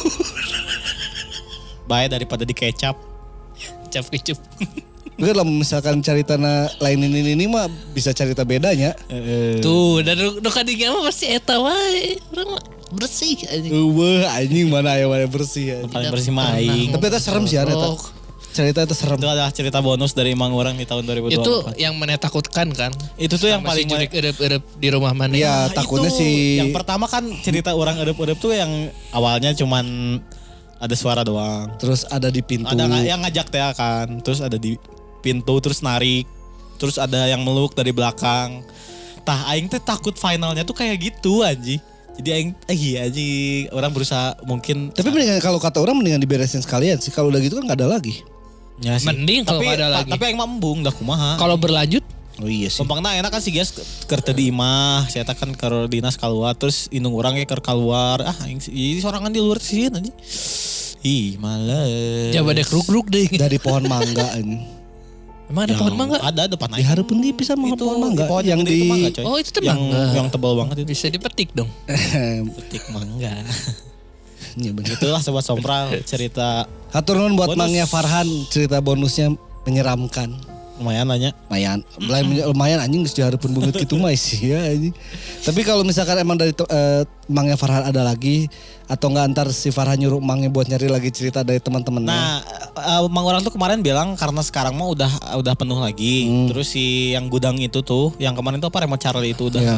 Bae daripada dikecap. Cap kecup. Enggak lah misalkan caritana lain ini ini mah bisa cerita bedanya. Heeh. Tuh, dan nu kadinya mah pasti eta wae. Urang mah bersih anjing. Eueuh anjing mana aya wae bersih ya. Paling bersih mah aing. Tapi itu serem sih ada eta. Oh, Cerita itu serem. Itu adalah cerita bonus dari Mang Urang di tahun dua ribu dua puluh empat. itu yang mana takutkan kan? Itu tuh yang Sama paling si jurik erep-erep di rumah mana? Iya. Nah, takutnya itu. si- Yang pertama kan cerita orang edep-edep tuh yang awalnya cuman ada suara doang. Terus ada di pintu. Ada nga- yang ngajak teh kan. Terus ada di pintu terus narik. Terus ada yang meluk dari belakang. Tah aing teh takut finalnya tuh kayak gitu anjing. Jadi aing eh iya anjing orang berusaha mungkin Tapi mendingan kalau kata orang mendingan diberesin sekalian sih. Kalau udah gitu kan nggak ada lagi. ya sih. Mending kalau Tapi- nggak ada ta- lagi. Tapi aing mah embung dah kumaha. Kalau berlanjut, Oh iya sih. Gampangna enak kan si Gias keur teu di imah, saya kan keur dinas keluar terus indung urang ge keur keluar. Ah aing si- jadi sorangan di luar sieun anjing. Ih, males. coba dek ruk-ruk deh. Dari pohon mangga ini. Emang ada Yang pohon mangga? Ada depan aing. Diharapin di pisah sama Itu pohon mangga pohon yang gede itu di mangga, coy. Oh, itu tuh yang mangga. yang tebal banget itu. Bisa dipetik dong. Petik mangga. Iya bener. Itulah sobat sompral cerita Hatur nuhun buat Bonus. Mangnya Farhan cerita bonusnya menyeramkan. lumayan nanya. Lumayan, lumayan, lumayan anjing geus dihareupeun beungeut kitu mah sih ya anjing. Tapi kalau misalkan emang dari uh, Mangnya Farhan ada lagi atau enggak antar si Farhan nyuruh Mangnya buat nyari lagi cerita dari teman-temannya. Nah, uh, Mang Orang tuh kemarin bilang karena sekarang mah udah udah penuh lagi. Hmm. Terus si yang gudang itu tuh, yang kemarin tuh apa Remote Charlie itu udah Iya.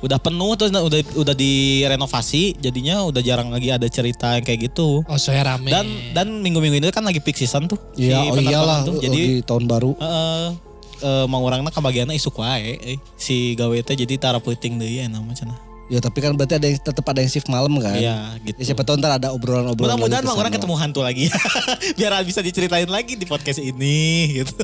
udah penuh terus udah udah direnovasi, jadinya udah jarang lagi ada cerita yang kayak gitu. Oh, soalnya rame. Dan dan minggu-minggu ini kan lagi peak season tuh. Iya, si oh iyalah tuh. jadi Jadi di tahun baru. heeh uh, mau orangna kebagianna isuk wae eh. Si gawe teh jadi tara peuting deui enak mah cenah. Ya tapi kan berarti ada yang tetap ada yang shift malam kan. Iya gitu. Ya, siapa tahu ntar ada obrolan-obrolan. Mudah-mudahan lagi mah orang kesana. ketemu hantu lagi. Biar bisa diceritain lagi di podcast ini gitu.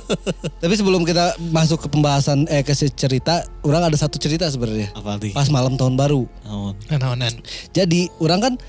Tapi sebelum kita masuk ke pembahasan eh ke cerita, orang ada satu cerita sebenarnya. Apa tuh? Pas malam tahun baru. Oh. Naonan. Jadi orang kan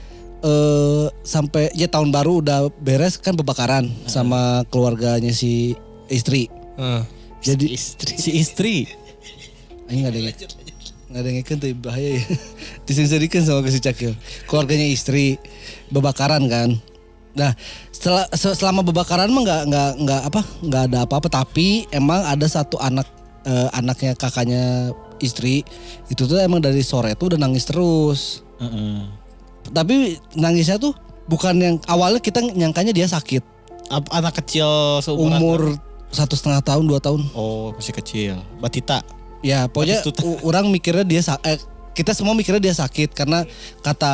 eh sampai ya tahun baru udah beres kan pembakaran uh. sama keluarganya si istri. Uh. Jadi Istri. Si istri. Ini nggak ada yang nggak ada yang ngeken tuh bahaya ya. Disensorikan sama ke si Cakil. Keluarganya istri bebakaran kan. Nah setelah selama bebakaran mah nggak nggak nggak apa nggak ada apa-apa, tapi emang ada satu anak eh, anaknya kakaknya istri itu tuh emang dari sore tuh udah nangis terus. Uh-uh. Tapi nangisnya tuh bukan yang awalnya kita nyangkanya dia sakit. Ap- anak kecil seumuran Umur satu setengah tahun dua tahun. Oh masih kecil. Batita. Ya pokoknya u- orang mikirnya dia sa- eh, kita semua mikirnya dia sakit karena kata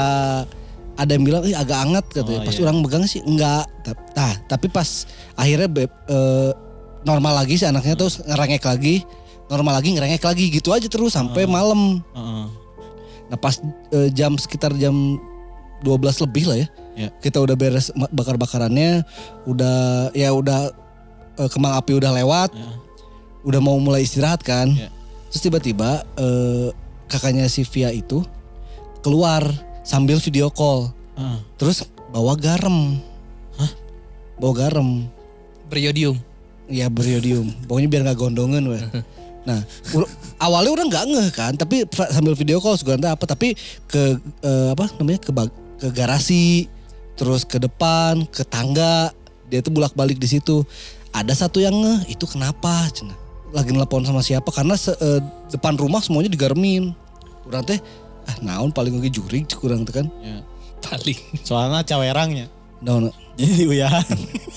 ada yang bilang ih agak hangat katanya. Oh, Pas iya. orang megang sih enggak. Nah tapi pas akhirnya be- eh, normal lagi si anaknya terus ngerengek lagi, normal lagi ngerengek lagi gitu aja terus sampai Oh. malam. Uh-uh. Nah pas eh, jam sekitar jam dua belas lebih lah ya. Ya. Kita udah beres ma- bakar-bakarannya, udah ya udah eh, kembang api udah lewat, Ya. udah mau mulai istirahat kan. Ya. Terus tiba-tiba eh, kakaknya si Via itu keluar sambil video call. Uh. Terus bawa garam. Hah? Bawa garam. Beriodium. Ya beriodium. Pokoknya biar gak gondongan weh. Nah ur- awalnya orang gak ngeh kan. Tapi fa- sambil video call segala apa. Tapi ke eh, apa namanya ke, bag- ke garasi. Terus ke depan. Ke tangga. Dia tuh bolak-balik di situ. Ada satu yang ngeh. Itu kenapa cenah. Lagi nelpon sama siapa. Karena se- eh, depan rumah semuanya digaremin. Orang teh ah naon paling lagi jurig cek urang teh kan. Ya. Paling. Soalnya cawerangnya. Naon. Jadi diuyahan.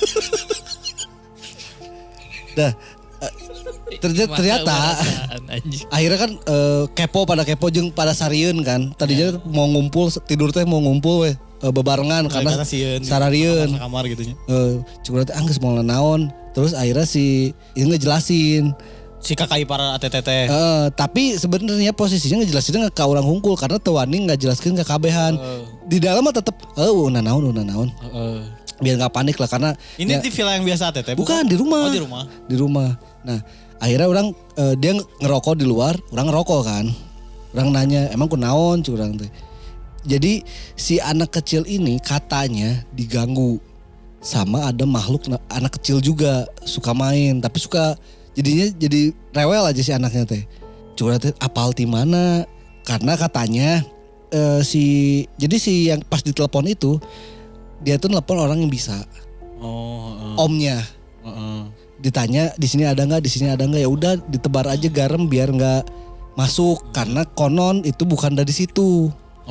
Dah eh, ternyata, ternyata akhirnya kan eh, kepo pada kepo jeung pada sarieun kan. Tadinya mau ngumpul tidur teh mau ngumpul we eh, bebarengan karena sararieun. Kamar gitunya. Eh cuma teh anggeus moal naon. Terus akhirnya si ini ngejelasin. Si kakak ipar A T T T. Eh tapi sebenarnya posisinya ngejelasinnya ke orang hungkul karena teu wani ngajelaskeun ka kabehan. Uh. Di dalam mah tetep eh una naon una naon. Uh. Biar nggak panik lah karena Ini ya- di villa yang biasa A T T bukan di rumah. Oh di rumah. Di rumah. Nah, akhirnya orang eh, dia ngerokok di luar, orang ngerokok kan. Orang nanya, "Emang kunaon?" cuk urang teh. Jadi si anak kecil ini katanya diganggu sama ada makhluk na- anak kecil juga suka main, tapi suka jadinya jadi rewel aja si anaknya teh. Cuk urang teh apal ti mana? Karena katanya eh, si jadi si yang pas ditelepon itu dia tuh nelpon orang yang bisa. Oh. Uh. Omnya. Uh. Ditanya di sini ada nggak, di sini ada nggak, ya udah ditebar aja garam biar nggak masuk karena konon itu bukan dari situ.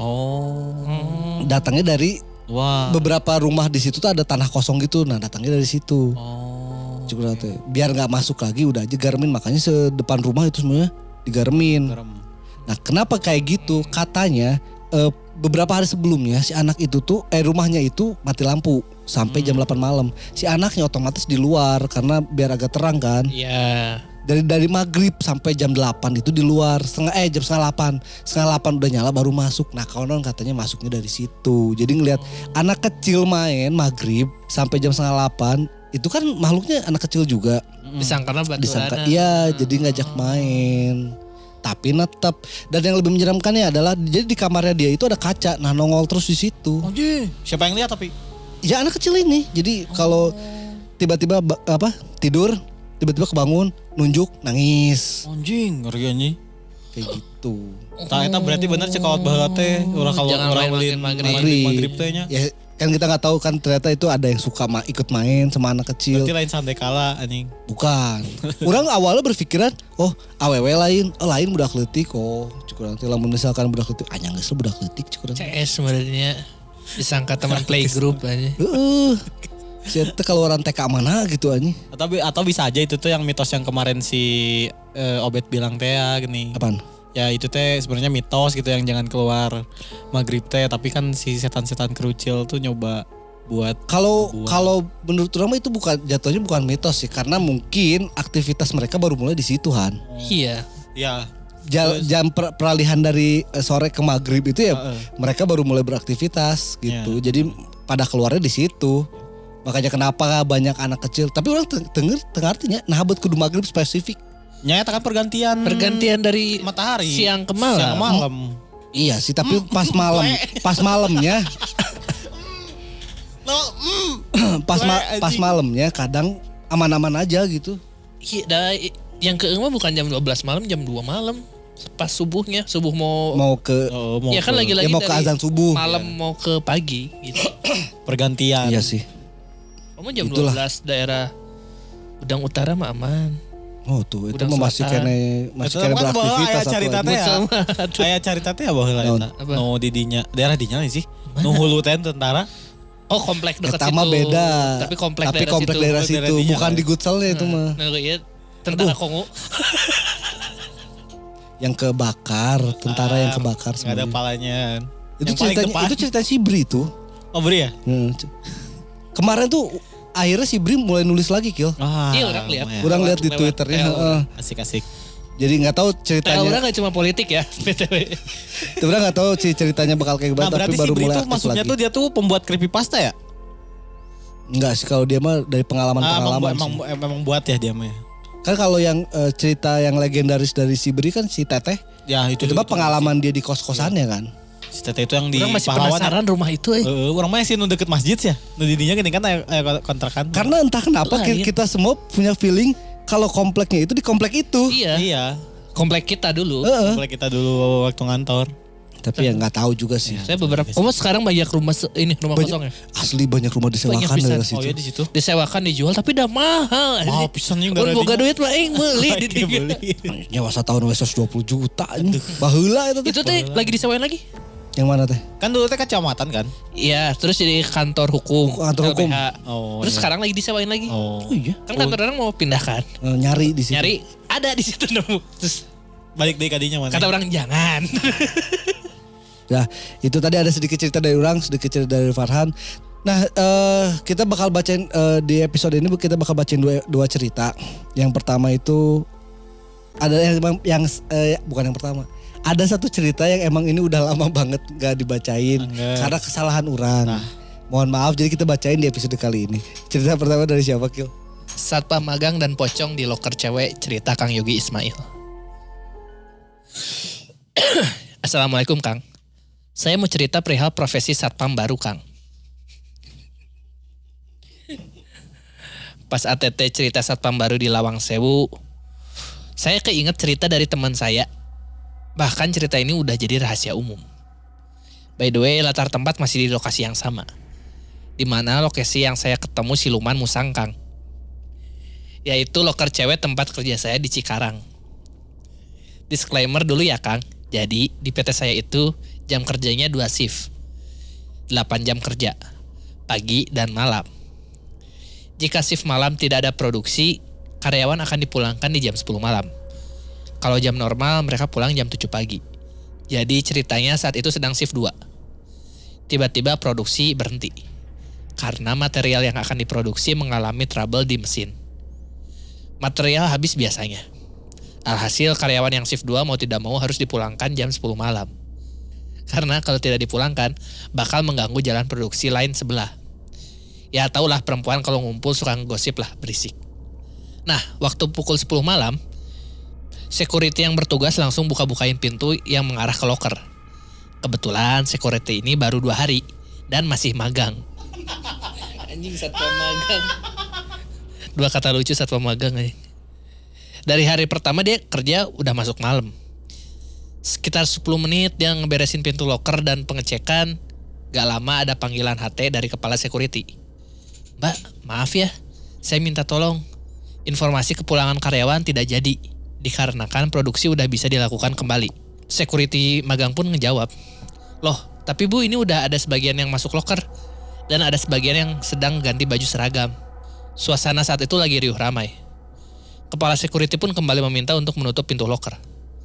Oh. Datangnya dari Wah. beberapa rumah di situ tuh ada tanah kosong gitu. Nah datangnya dari situ. Oh. Cukup teh. Biar nggak masuk lagi udah aja garamin, makanya sedepan rumah itu semuanya digaremin. Garam. Nah kenapa kayak gitu? Katanya eh, beberapa hari sebelumnya si anak itu tuh eh rumahnya itu mati lampu sampai jam delapan malam. Si anaknya otomatis di luar karena biar agak terang kan. Iya. Dari dari maghrib sampai jam delapan itu di luar. Setengah eh jam setengah delapan. Setengah delapan udah nyala baru masuk. Nah konon katanya masuknya dari situ. Jadi ngelihat anak kecil main maghrib sampai jam setengah delapan. Itu kan makhluknya anak kecil juga. Disangkana Disangka baturan. iya jadi ngajak main. Tapi netep. Dan yang lebih menyeramkannya adalah jadi di kamarnya dia itu ada kaca. Nah nongol terus di situ. Anjing. Siapa yang lihat tapi? Ya anak kecil ini. Jadi kalau tiba-tiba ba- apa tidur, tiba-tiba kebangun, nunjuk, nangis. Anjing, ngeri anjing. Kayak gitu. Tah eta berarti bener cek kawat baheula teh. Urang kalau Jangan urang main ulin maghrib. maghrib maghrib teh nya. Ya kan kita nggak tahu kan ternyata itu ada yang suka ma- ikut main sama anak kecil. Berarti lain sande kala anjing. Bukan. Orang awalnya berpikiran, oh awewe lain, oh lain budak leutik oh. Cukuran teh lamun misalkan budak leutik, anyang geus budak leutik cukuran. C S sebenarnya disangka teman playgroup aja. Heeh. Saya kalau orang T K mana gitu anjing. Atau atau bisa aja itu tuh yang mitos yang kemarin si eh, Obet bilang teh ya gini. Apaan? ya itu teh sebenarnya mitos gitu yang jangan keluar maghrib teh, tapi kan si setan-setan kerucil tuh nyoba buat Kalau buat. kalau menurut orang mah itu bukan jatuhnya bukan mitos sih, karena mungkin aktivitas mereka baru mulai di situ Han. Iya. Ya. Jam, Terus- jam per- peralihan dari eh, sore ke maghrib itu ya Heeh. mereka baru mulai beraktivitas gitu. Ya. Jadi pada keluarnya di situ. Makanya kenapa banyak anak kecil. Tapi orang te- denger, tengah artinya nah buat kudu maghrib spesifik. Nyata kan pergantian Pergantian dari matahari siang ke malam. Siang ke malam. Iya sih, tapi pas malam, pas malamnya, No, mm. pas ma- Weh, pas anjing. malamnya kadang aman-aman aja gitu. Iya, dah, yang ke mah bukan jam dua belas malam, jam dua malam. Pas subuhnya, subuh mau, Mau ke Oh, mau ya kan ke lagi-lagi ya mau ke dari azan subuh. malam mau ke pagi gitu. pergantian. Iya sih. Kamu jam Itulah. dua belas daerah Udang Utara mah aman. Oh tuh, itu Udang mah masih Selatan. kene masih Itu kene kan bawa beraktivitas aya atau carita apa. teh ya. Betul. Aya carita teh apa heula eta? Apa? Nu di dinya, daerah dinya sih. Nu hulu teh tentara. Oh, komplek dekat Eta situ. mah beda. Tapi komplek Tapi daerah komplek situ. daerah Komplek situ, daerah dinya, bukan kan? di Gutselnya itu mah. Nah, iya. Tentara Aduh. Kongo. Yang kebakar, tentara yang kebakar Enggak ada semuanya. palanya. Itu Yang paling ceritanya, depan. itu cerita si Bri tuh. Oh, beri ya? Hmm. Kemarin tuh akhirnya si Bri mulai nulis lagi Kil. Ah, Iya, orang lihat. lumayan. Orang lihat di lewat Twitternya. T L. heeh. Asik-asik. Jadi nggak tahu Teh ceritanya. orang gak cuma politik ya, B T W. Sebenarnya nggak tahu sih ceritanya bakal kayak Nah, gimana, tapi berarti si baru Bri mulai tuh aktif maksudnya lagi. tuh dia tuh pembuat creepypasta ya? Enggak sih, kalau dia mah dari Ah, emang, pengalaman-pengalaman emang, sih. emang buat ya dia mah. ya? Kan kalau yang eh, cerita yang legendaris dari si Bri kan si Teteh. Ya itu Itu mah pengalaman dia di kos-kosannya kan. Si Teteh itu yang di Orang masih Pahlawan. penasaran rumah itu eh. Heeh, orang mah sih nu deket masjid sih ya. Nu didinya gini kan aya aya kontrakan. Karena entah kenapa Lain. ki- kita semua punya feeling kalau kompleknya itu di komplek itu. Iya. iya, Komplek kita dulu. Heeh. boleh kita dulu waktu ngantor. Tapi ya nggak tahu juga sih. Saya beberapa. Kamu sekarang banyak rumah se- ini rumah Banyak- kosong ya. Asli banyak rumah disewakan Banyak pisan. dari Oh situ. ya di situ. Disewakan dijual tapi udah mahal. Mahal pisan yang Mun daerah boga dinya. duit mah aing meuli di Dia dinya. beli. Nyawa satu tahun wes dua puluh juta ini. Baheula itu teh. Itu teh lagi disewain lagi? Yang mana teh? Kan dulu teh kecamatan kan? Iya, terus jadi kantor hukum. Kantor hukum. L B H. Oh. Terus iya. sekarang lagi disewain lagi. Oh. Oh iya. Kan kantor orang mau pindahkan. Eh, nyari di situ. Nyari ada di situ nemu. Terus Balik deh kadinya mana? kata orang jangan. Nah, itu tadi ada sedikit cerita dari orang, sedikit cerita dari Farhan. Nah, eh, kita bakal bacain eh, di episode ini kita bakal bacain dua, dua cerita. Yang pertama itu ada yang yang eh, bukan yang pertama. Ada satu cerita yang emang ini udah lama banget gak dibacain Enggak. karena kesalahan orang. Mohon maaf, jadi kita bacain di episode kali ini. Cerita pertama dari siapa, Kil? Satpam magang dan pocong di loker cewek cerita Kang Yogi Ismail. Assalamualaikum Kang. Saya mau cerita perihal profesi satpam baru Kang. Pas A T T cerita satpam baru di Lawang Sewu, saya keinget cerita dari teman saya. Bahkan cerita ini udah jadi rahasia umum. By the way, latar tempat masih di lokasi yang sama. Di mana lokasi yang saya ketemu siluman musang Kang. Yaitu loker cewek tempat kerja saya di Cikarang. Disclaimer dulu ya Kang. Jadi di P T saya itu jam kerjanya dua shift. delapan jam kerja. Pagi dan malam. Jika shift malam tidak ada produksi, karyawan akan dipulangkan di jam sepuluh malam. Kalau jam normal mereka pulang jam tujuh pagi. Jadi ceritanya saat itu sedang shift dua. Tiba-tiba produksi berhenti. Karena material yang akan diproduksi mengalami trouble di mesin. Material habis biasanya. Alhasil karyawan yang shift dua mau tidak mau harus dipulangkan jam sepuluh malam. Karena kalau tidak dipulangkan, bakal mengganggu jalan produksi lain sebelah. Ya taulah perempuan kalau ngumpul suka ngegosip lah, berisik. Nah, waktu pukul sepuluh malam, security yang bertugas langsung buka-bukain pintu yang mengarah ke loker. Kebetulan security ini baru dua hari dan masih magang. Anjing satpam magang. Dua kata lucu satpam magang aja. Dari hari pertama dia kerja udah masuk malam. Sekitar sepuluh menit dia ngeberesin pintu loker dan pengecekan. Gak lama ada panggilan H T dari kepala security. Mbak, maaf ya, saya minta tolong. Informasi kepulangan karyawan tidak jadi. Dikarenakan produksi udah bisa dilakukan kembali. Security magang pun ngejawab. Loh, tapi Bu ini udah ada sebagian yang masuk loker. Dan ada sebagian yang sedang ganti baju seragam. Suasana saat itu lagi riuh ramai. Kepala security pun kembali meminta untuk menutup pintu loker.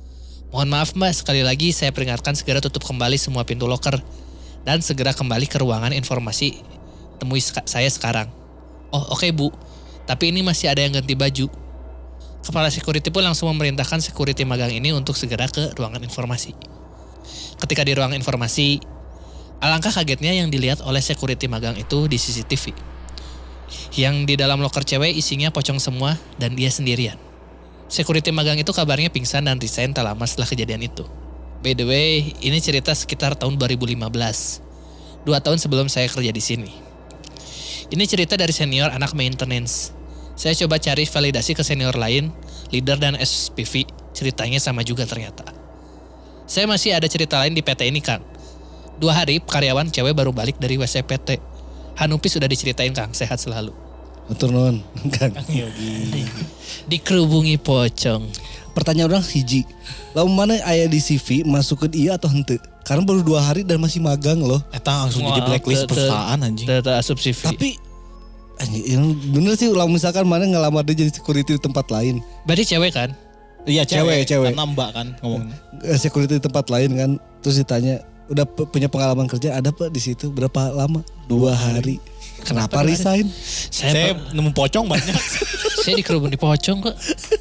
Mohon maaf Mbak, sekali lagi saya peringatkan segera tutup kembali semua pintu loker. Dan segera kembali ke ruangan informasi temui seka- saya sekarang. Oh oke okay, Bu, tapi ini masih ada yang ganti baju. Kepala security pun langsung memerintahkan security magang ini untuk segera ke ruangan informasi. Ketika di ruangan informasi, alangkah kagetnya yang dilihat oleh security magang itu di C C T V. Yang di dalam loker cewek isinya pocong semua dan dia sendirian. Security magang itu kabarnya pingsan dan resign tak lama setelah kejadian itu. By the way, ini cerita sekitar tahun dua ribu lima belas. Dua tahun sebelum saya kerja di sini. Ini cerita dari senior anak maintenance. Saya coba cari validasi ke senior lain, leader dan S P V. Ceritanya sama juga ternyata. Saya masih ada cerita lain di P T ini Kang. Dua hari karyawan cewek baru balik dari W C P T. Hanupi sudah diceritain Kang, sehat selalu. Atur nuhun, Kang. Dikerubungi pocong. Pertanyaan orang hiji. Lamun mana aya di C V masuk ke iya atau henteu? Karena baru dua hari dan masih magang loh. Eta langsung jadi blacklist perusahaan anjing. Data asup C V. Tapi anjing, bener sih kalau misalkan mana ngelamar dia jadi security di tempat lain. Berarti cewek kan? Cewek, Iya cewek, cewek. Karena mbak kan ngomongnya. Eh, Security di tempat lain kan. Terus ditanya, udah p- punya pengalaman kerja ada Pak di situ berapa lama? Dua hari. Kenapa resign? Saya, Saya per- nemu pocong banyak. saya dikerubungi pocong kok.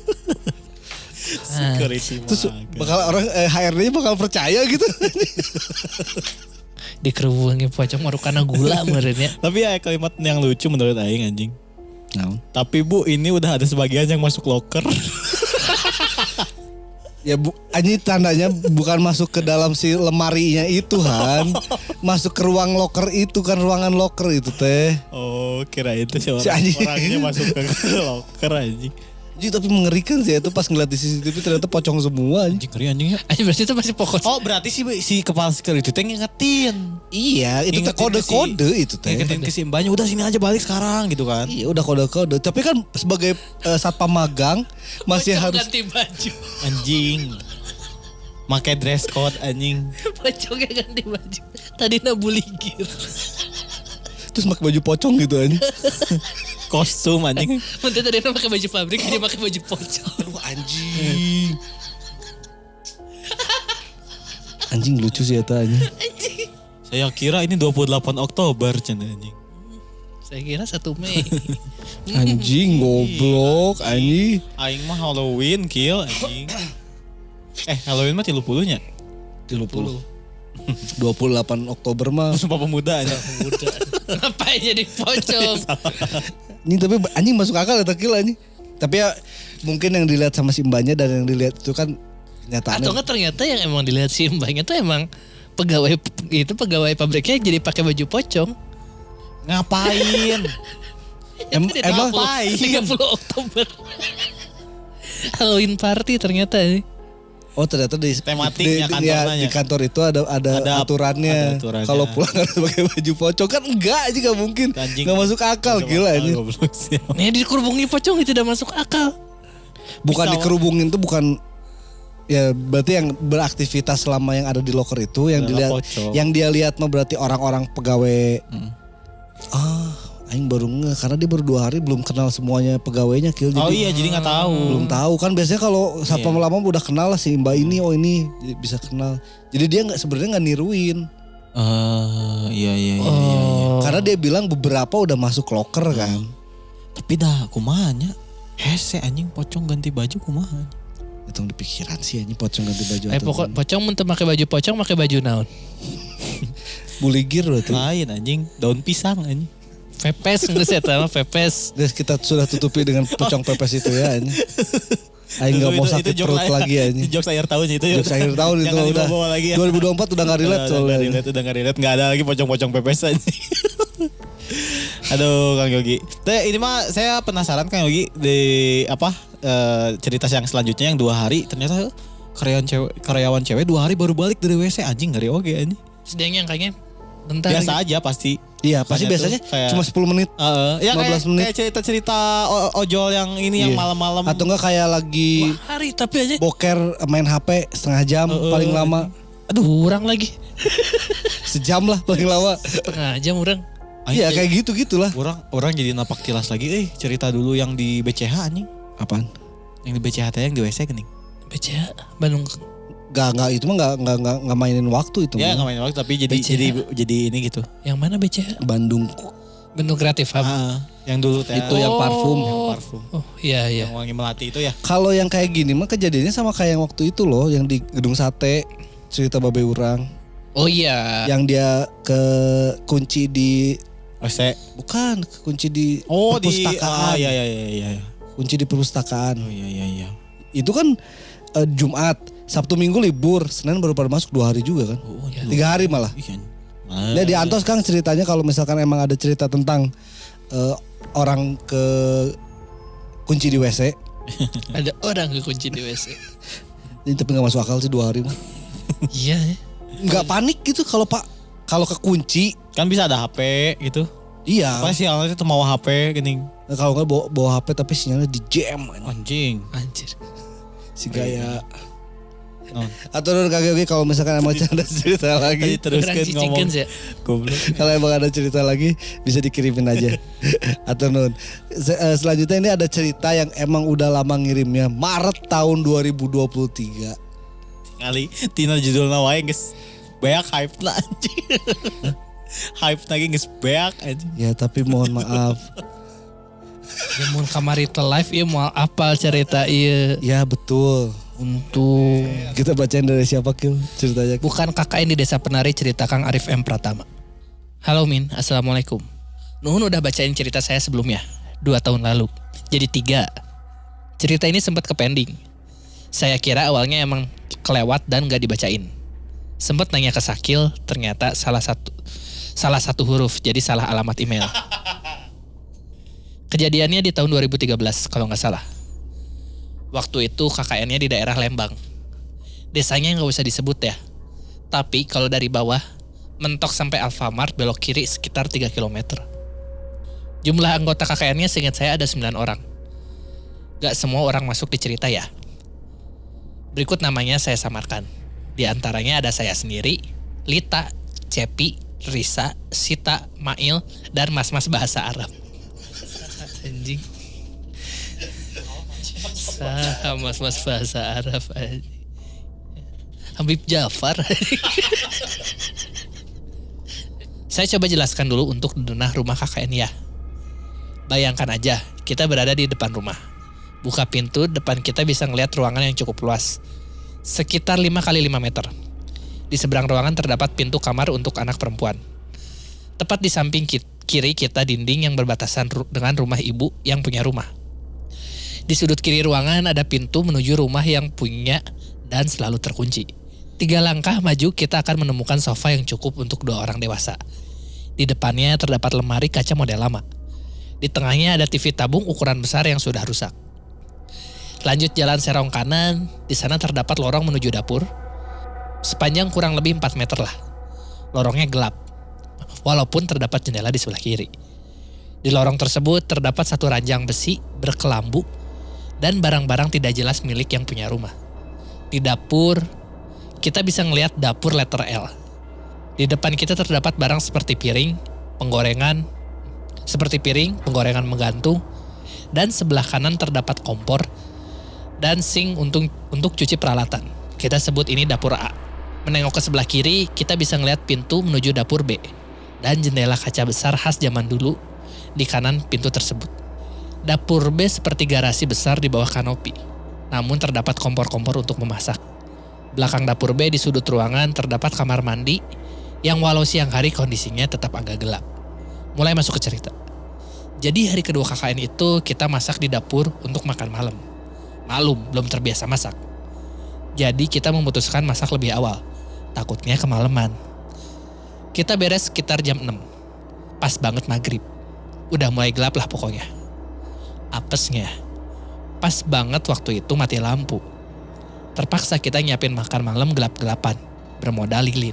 Security Terus magang. bakal orang eh, H R D-nya bakal percaya gitu. Dikerubungi pocong baru karena gula meureunnya. Tapi ya kalimat yang lucu menurut aing anjing. Nah. Tapi Bu, ini udah ada sebagian yang masuk loker. Ya bu, ini tandanya bukan masuk ke dalam si lemarinya itu Han. Masuk ke ruang loker itu kan, ruangan loker itu teh. Oh, kira itu si orang, Si anjing. orangnya masuk ke loker anjing. Jadi tapi mengerikan sih itu pas ngeliat di C C T V ternyata pocong semua. anjing. Anjing ngeri anjing ya. Aja berarti itu masih pokok. Oh, berarti si si kepala security teh ngingetin. Iya, itu teh Ngingetin ke kode-kode si- itu teh. Ngingetin ke si mbaknya, udah sini aja balik sekarang gitu kan. Iya udah kode-kode. Tapi kan sebagai eh, satpam magang masih Pocong harus ganti baju. Anjing. Make dress code anjing. Pocongnya ganti baju. Tadi nabuligir. terus pakai baju pocong gitu aja. Kostum anjing. Menteri tadi pakai baju pabrik, jadi pakai baju pocong. Aduh anjing. Anjing lucu sih eta anjing. Saya kira ini dua puluh delapan Oktober cina anjing. Saya kira satu Mei. Anjing goblok anjing. Aing mah Halloween kill anjing. Eh Halloween mah tiga puluh nya. tiga puluh. dua puluh delapan Oktober mah. Sumpah pemuda aja. Muda. Ngapain jadi pocong? Ini tapi anjing masuk akal ya takil anjing. Tapi ya mungkin yang dilihat sama si mbaknya dan yang dilihat itu kan kenyataannya. Atau enggak ternyata yang emang dilihat si mbaknya tuh emang pegawai itu pegawai pabriknya jadi pakai baju pocong. Ngapain? Em- emang tiga puluh Oktober. Halloween party ternyata nih. Oh ternyata di Tematiknya di, di, ya, kantornya. di kantor itu ada ada, Ada aturannya. ada aturannya. Kalau pulang harus pakai baju pocong kan enggak aja nggak mungkin. Anjing. Nggak masuk akal Masuk gila akal, ini. goblok sih. Nih dikerubungi pocong itu tidak masuk akal. Bukan Bisa, dikerubungin tuh bukan ya berarti yang beraktivitas selama yang ada di loker itu yang Adalah dilihat pocong. yang dia lihat mah berarti orang-orang pegawai. Hmm. Ah, aing baru nge karena dia baru dua hari belum kenal semuanya pegawainya Kil. Oh Jadi iya jadi nggak tahu. belum tahu kan biasanya kalau satpam Iya. lama udah kenal lah si mbak ini oh ini jadi bisa kenal. Jadi dia nggak sebenarnya nggak niruin. Eh iya iya iya. iya, iya. Oh. Karena dia bilang beberapa udah masuk loker kan. Tapi dah kumanya. Hese anjing pocong ganti baju kumaha. Itu di pikiran sih ini pocong ganti baju. Eh atau pokok gimana. pocong mun teu make baju pocong make baju naon? Buligir berarti. Lain anjing daun pisang anjing. Pepes geus eta mah pepes. Guys kita sudah tutupi dengan pocong pepes itu ya ini. Aing nggak mau sakit jokes perut akhir- lagi ya ini. Itu jokes akhir tahun itu. Jokes akhir tahun itu Jangan udah. dibawa lagi ya. dua ribu dua puluh empat udah nggak relate Udah soalnya. nggak relate, udah nggak relate. Nggak ada lagi pocong-pocong pepes aja. Aduh Kang Yogi. Teh ini mah saya penasaran Kang Yogi di apa eh, cerita yang selanjutnya yang dua hari ternyata karyawan cewek karyawan cewek dua hari baru balik dari W C anjing ngeri oge anjing. Sedang yang kayaknya bentar. Biasa lagi. aja pasti. Iya pasti Makanya biasanya tuh kayak- cuma sepuluh menit. Heeh, ya lima kayak, belas menit. kayak cerita-cerita o- ojol yang ini yang Iya. malam-malam. Atau enggak kayak lagi Wah, hari tapi aja. boker main H P setengah jam Heeh. paling lama. Aduh, kurang lagi. Sejam lah paling lama. Setengah jam orang. Iya kayak gitu gitulah. Orang orang jadi napak tilas lagi. Eh cerita dulu yang di B C H anjing. Apaan? Yang di B C H teh yang di W C geuning. B C H Bandung Gak, gak itu mah gak, gak, gak, gak mainin waktu itu. Ya mah. nggak main waktu tapi jadi B C H. jadi jadi ini gitu. Yang mana B C H? Bandung. Bandung Kreatif Hub. Ah, yang dulu teh. Itu yang parfum. Yang parfum. Oh iya iya. Yang wangi melati itu ya. Kalau yang kayak gini mah kejadiannya sama kayak yang waktu itu loh, yang di Gedung Sate, cerita Babe Urang. Oh iya. Yang dia ke kunci di O C. bukan kunci di Oh di perpustakaan. ah, iya iya iya iya. Kunci di perpustakaan. Oh iya iya iya. Itu kan eh, Jumat, Sabtu Minggu libur, Senin baru pada masuk dua hari juga kan. Oh, iya. Tiga hari malah. Iya. Nah di Antos Kang ceritanya kalau misalkan emang ada cerita tentang eh, orang ke kunci di W C. Ada orang kekunci di W C. Ini tapi gak masuk akal sih dua hari mah. Iya. ya. Gak panik gitu kalau pak kalau kekunci. Kan bisa ada H P gitu. Iya. Apa sih awalnya tuh mau H P gini. Nah, kalau nggak bawa, bawa H P tapi sinyalnya di jam. Anjing. Anjir. Si gaya. Oh. Atau nur kaki oke kalau misalkan emang ada cerita Tadi lagi. terus Orang kan ngomong. cicingkeun ya. Goblok. Kalau emang ada cerita lagi bisa dikirimin aja. Atau nun. Se- eh, selanjutnya ini ada cerita yang emang udah lama ngirimnya. Maret tahun dua ribu dua puluh tiga. Kali tina judulna wae geus beak hype lah anjing. Hype lagi geus beak anjing. Ya tapi mohon maaf. Ya mun kamari teh live ieu moal apal cerita ieu. Ya betul. Untuk Kita bacain dari siapa Kil ceritanya. bukan K K N di Desa Penari cerita Kang Arif M Pratama. Halo Min, Assalamualaikum. Nuhun udah bacain cerita saya sebelumnya, dua tahun lalu. Jadi tiga. Cerita ini sempat ke pending. Saya kira awalnya emang kelewat dan gak dibacain. Sempat nanya ke Sakil, ternyata salah satu salah satu huruf, jadi salah alamat email. Kejadiannya di tahun dua ribu tiga belas kalau nggak salah. Waktu itu K K N-nya di daerah Lembang. Desanya nggak usah disebut ya. Tapi kalau dari bawah, mentok sampai Alfamart belok kiri sekitar tiga kilometer. Jumlah anggota K K N-nya seingat saya ada sembilan orang. Gak semua orang masuk di cerita ya. Berikut namanya saya samarkan. Di antaranya ada saya sendiri, Lita, Cepi, Risa, Sita, Mail, dan mas-mas bahasa Arab. Anjing. Sah, mas-mas bahasa Arab. Anjing. Habib Jafar. Saya coba jelaskan dulu untuk denah rumah K K N ya. Bayangkan aja, kita berada di depan rumah. Buka pintu, depan kita bisa ngeliat ruangan yang cukup luas. Sekitar lima kali lima meter. Di seberang ruangan terdapat pintu kamar untuk anak perempuan. Tepat di samping kiri kita dinding yang berbatasan dengan rumah ibu yang punya rumah. Di sudut kiri ruangan ada pintu menuju rumah yang punya dan selalu terkunci. Tiga langkah maju kita akan menemukan sofa yang cukup untuk dua orang dewasa. Di depannya terdapat lemari kaca model lama. Di tengahnya ada T V tabung ukuran besar yang sudah rusak. Lanjut jalan serong kanan, di sana terdapat lorong menuju dapur. Sepanjang kurang lebih empat meter lah. Lorongnya gelap, walaupun terdapat jendela di sebelah kiri. Di lorong tersebut terdapat satu ranjang besi berkelambu dan barang-barang tidak jelas milik yang punya rumah. Di dapur, kita bisa ngelihat dapur letter L. Di depan kita terdapat barang seperti piring, penggorengan, seperti piring, penggorengan menggantung, dan sebelah kanan terdapat kompor dan sink untuk untuk cuci peralatan. Kita sebut ini dapur A. Menengok ke sebelah kiri, kita bisa ngelihat pintu menuju dapur B dan jendela kaca besar khas zaman dulu di kanan pintu tersebut. Dapur B seperti garasi besar di bawah kanopi, namun terdapat kompor-kompor untuk memasak. Belakang dapur B di sudut ruangan terdapat kamar mandi yang walau siang hari kondisinya tetap agak gelap. Mulai masuk ke cerita. Jadi hari kedua K K N itu kita masak di dapur untuk makan malam. Malum, belum terbiasa masak. Jadi kita memutuskan masak lebih awal. Takutnya kemalaman. Kita beres sekitar jam enam. Pas banget maghrib. Udah mulai gelap lah pokoknya. Apesnya. Pas banget waktu itu mati lampu. Terpaksa kita nyiapin makan malam gelap-gelapan. Bermodal lilin.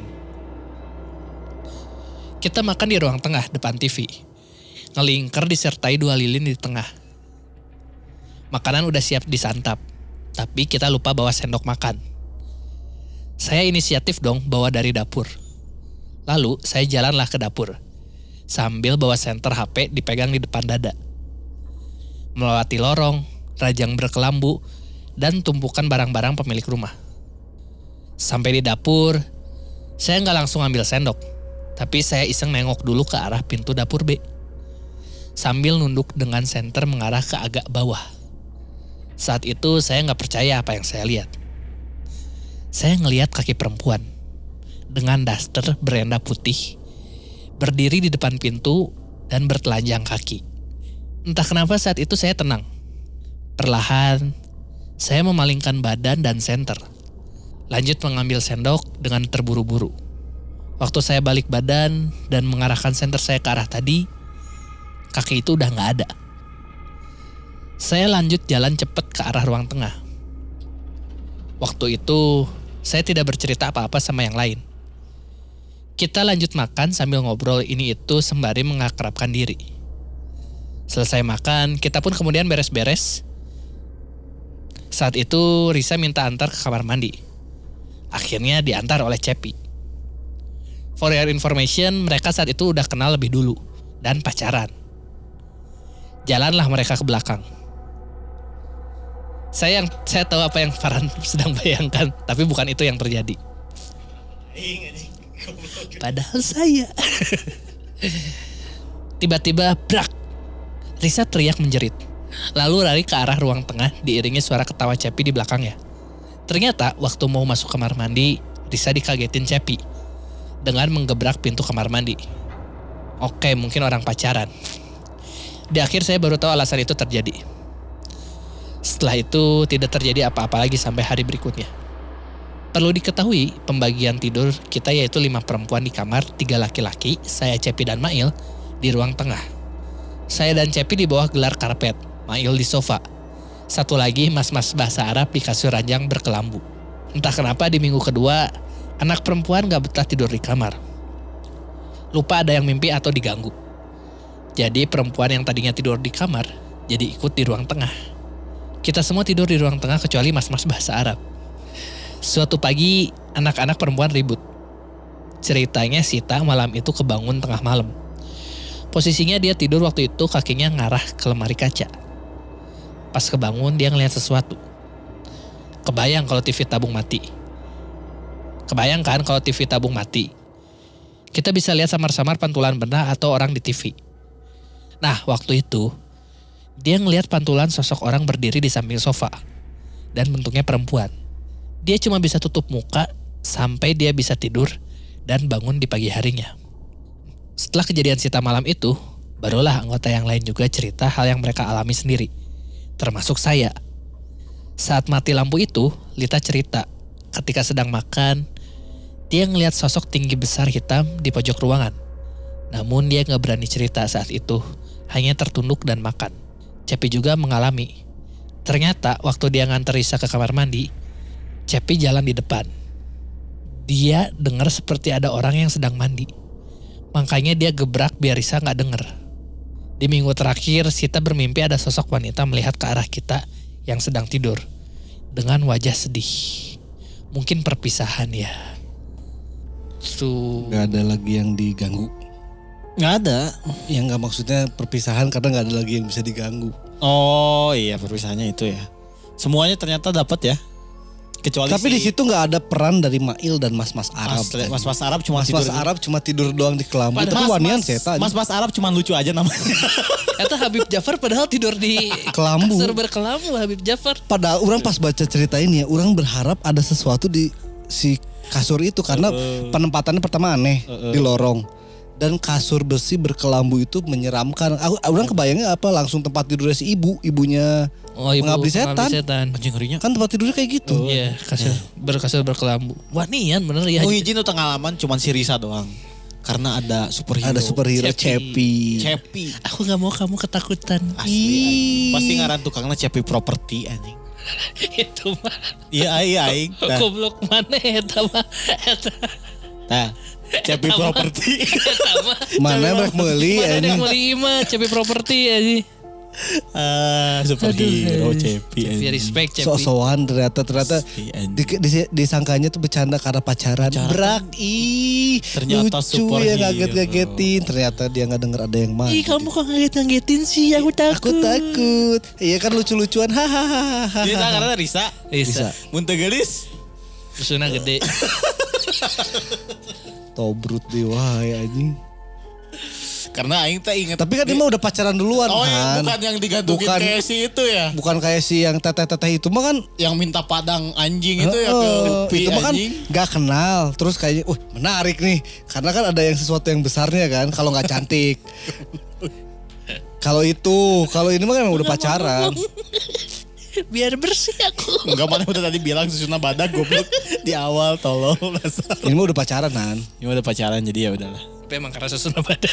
Kita makan di ruang tengah depan T V. Ngelingker disertai dua lilin di tengah. Makanan udah siap disantap, tapi kita lupa bawa sendok makan. Saya inisiatif dong bawa dari dapur. Lalu saya jalanlah ke dapur, sambil bawa senter H P dipegang di depan dada. Melewati lorong, rajang berkelambu, dan tumpukan barang-barang pemilik rumah. Sampai di dapur, saya nggak langsung ambil sendok, tapi saya iseng nengok dulu ke arah pintu dapur B. Sambil nunduk dengan senter mengarah ke agak bawah. Saat itu saya nggak percaya apa yang saya lihat. Saya ngelihat kaki perempuan dengan daster berenda putih berdiri di depan pintu dan bertelanjang kaki. Entah kenapa saat itu saya tenang. Perlahan, saya memalingkan badan dan senter. Lanjut mengambil sendok dengan terburu-buru. Waktu saya balik badan dan mengarahkan senter saya ke arah tadi, kaki itu udah gak ada. Saya lanjut jalan cepat ke arah ruang tengah. Waktu itu, saya tidak bercerita apa-apa sama yang lain. Kita lanjut makan sambil ngobrol ini itu sembari mengakrabkan diri. Selesai makan, kita pun kemudian beres-beres. Saat itu Risa minta antar ke kamar mandi. Akhirnya diantar oleh Cepi. For your information, mereka saat itu udah kenal lebih dulu dan pacaran. Jalanlah mereka ke belakang. Saya yang saya tahu apa yang Farhan sedang bayangkan, tapi bukan itu yang terjadi. Padahal saya. Tiba-tiba brak. Risa teriak menjerit. Lalu lari ke arah ruang tengah diiringi suara ketawa Cepi di belakangnya. Ternyata waktu mau masuk kamar mandi, Risa dikagetin Cepi dengan menggebrak pintu kamar mandi. Oke, mungkin orang pacaran. Di akhir saya baru tahu alasan itu terjadi. Setelah itu tidak terjadi apa-apa lagi sampai hari berikutnya. Perlu diketahui, pembagian tidur kita yaitu lima perempuan di kamar, tiga laki-laki, saya Cepi dan Mail di ruang tengah. Saya dan Cepi di bawah gelar karpet, Mail di sofa. Satu lagi mas-mas bahasa Arab di kasur ranjang berkelambu. Entah kenapa di minggu kedua, anak perempuan gak betah tidur di kamar. Lupa ada yang mimpi atau diganggu. Jadi perempuan yang tadinya tidur di kamar, jadi ikut di ruang tengah. Kita semua tidur di ruang tengah kecuali mas-mas bahasa Arab. Suatu pagi, anak-anak perempuan ribut. Ceritanya Sita malam itu kebangun tengah malam. Posisinya dia tidur waktu itu kakinya ngarah ke lemari kaca. Pas kebangun dia ngeliat sesuatu. Kebayang kalau T V tabung mati. Kebayang kan kalau T V tabung mati. Kita bisa lihat samar-samar pantulan benda atau orang di T V. Nah waktu itu dia ngelihat pantulan sosok orang berdiri di samping sofa. Dan bentuknya perempuan. Dia cuma bisa tutup muka sampai dia bisa tidur dan bangun di pagi harinya. Setelah kejadian Sita malam itu, barulah anggota yang lain juga cerita hal yang mereka alami sendiri. Termasuk saya. Saat mati lampu itu, Lita cerita ketika sedang makan, dia ngelihat sosok tinggi besar hitam di pojok ruangan. Namun dia gak berani cerita saat itu, hanya tertunduk dan makan. Cepi juga mengalami. Ternyata waktu dia nganter Risa ke kamar mandi, Cepi jalan di depan. Dia dengar seperti ada orang yang sedang mandi. Makanya dia gebrak biar Risa gak denger. Di minggu terakhir, Sita bermimpi ada sosok wanita melihat ke arah kita yang sedang tidur. Dengan wajah sedih. Mungkin perpisahan ya. Tuh. Gak ada lagi yang diganggu. Gak ada. Yang gak maksudnya perpisahan karena gak ada lagi yang bisa diganggu. Oh iya perpisahannya itu ya. Semuanya ternyata dapat ya. Kecuali tapi si... di situ nggak ada peran dari Mail dan mas-mas Arab. Mas, kan? Mas-mas Arab cuma mas-mas tidur. Arab cuma tidur doang di kelambu. Tapi wanian setan. Mas-mas Arab cuma lucu aja namanya. Eta Habib Jafar padahal tidur di kelambu. Kasur berkelambu Habib Jafar. Padahal orang pas baca cerita ini ya, orang berharap ada sesuatu di si kasur itu karena uh, penempatannya pertama aneh uh, uh. di lorong. Dan kasur besi berkelambu itu menyeramkan. Aku orang kebayangnya apa langsung tempat tidurnya si ibu, ibunya oh, ibu, pengabdi setan. setan. Anjing ngerinya. Kan tempat tidurnya kayak gitu. Oh, iya, kasur yeah. berkasur berkelambu. Wah, nian bener ya. Oh, izin untuk pengalaman cuman si Risa doang. Karena ada superhero. Ada superhero Cepi. Cepi. Aku gak mau kamu ketakutan. Asli. Pasti ngaran tukangnya Cepi Property anjing. Itu mah. Iya, iya aing. Goblok mana eta mah. Eta. Nah, Cepi Property. Mana yang meuli anjing. Mana yang meuli mah Cepi Property anjing. Ah, superhero Cepi. Cepi respect Cepi. So-soan ternyata ternyata di, di, disangkanya tuh bercanda karena pacaran. pacaran. Berak ih. Ternyata lucu superhero. ya ngaget-ngagetin. Ternyata dia nggak denger ada yang mandi. Ih kamu kok ngaget-ngagetin sih? Aku takut. Aku takut. Iya kan lucu-lucuan. Hahaha. Dia karena Risa. Risa. Mun teu geulis Susuna gede. Tobrut deh wah anjing. Karena aing teh inget. Tapi kan dia mah udah pacaran duluan Oh kan. iya, bukan yang digantungin Bukan- kayak si itu ya. Bukan kayak si yang teteh-teteh itu mah kan. Yang minta padang anjing itu ya ke Heeh, pi itu mah kan anjing. gak kenal. Terus kayaknya, wah menarik nih. Karena kan ada yang sesuatu yang besarnya kan. Kalau gak cantik. Kalau itu, kalau ini mah kan emang udah pacaran. Biar bersih aku. Enggak, mana udah tadi bilang Susuna badak goblok di awal tolong. dasar. Ini mah udah pacaran kan. Ini udah pacaran jadi ya udahlah. Tapi emang karena Susuna badan.